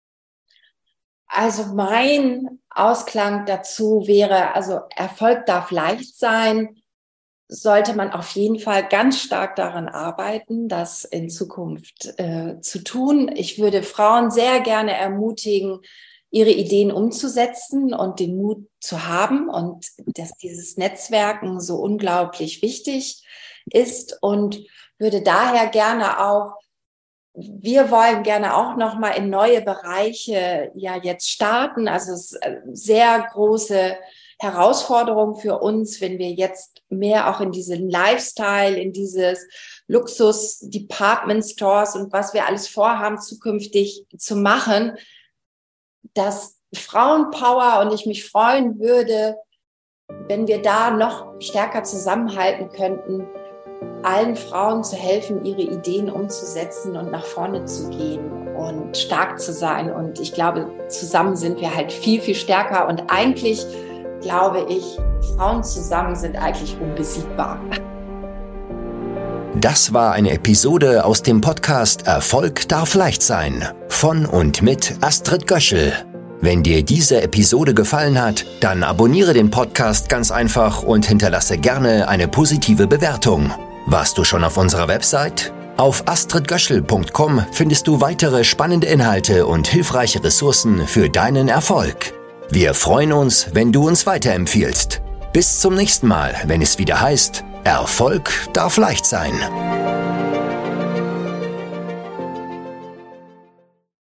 Also mein Ausklang dazu wäre, also Erfolg darf leicht sein, sollte man auf jeden Fall ganz stark daran arbeiten, das in Zukunft äh, zu tun. Ich würde Frauen sehr gerne ermutigen, ihre Ideen umzusetzen und den Mut zu haben und dass dieses Netzwerken so unglaublich wichtig ist und würde daher gerne auch, wir wollen gerne auch noch mal in neue Bereiche ja jetzt starten. Also es ist eine sehr große Herausforderung für uns, wenn wir jetzt mehr auch in diesen Lifestyle, in dieses Luxus-Department-Stores und was wir alles vorhaben, zukünftig zu machen, dass Frauenpower und ich mich freuen würde, wenn wir da noch stärker zusammenhalten könnten, allen Frauen zu helfen, ihre Ideen umzusetzen und nach vorne zu gehen und stark zu sein. Und ich glaube, zusammen sind wir halt viel, viel stärker. Und eigentlich glaube ich, Frauen zusammen sind eigentlich unbesiegbar. Das war eine Episode aus dem Podcast Erfolg darf leicht sein von und mit Astrid Göschel. Wenn dir diese Episode gefallen hat, dann abonniere den Podcast ganz einfach und hinterlasse gerne eine positive Bewertung. Warst du schon auf unserer Website? Auf astrid göschel punkt com findest du weitere spannende Inhalte und hilfreiche Ressourcen für deinen Erfolg. Wir freuen uns, wenn du uns weiterempfiehlst. Bis zum nächsten Mal, wenn es wieder heißt, Erfolg darf leicht sein.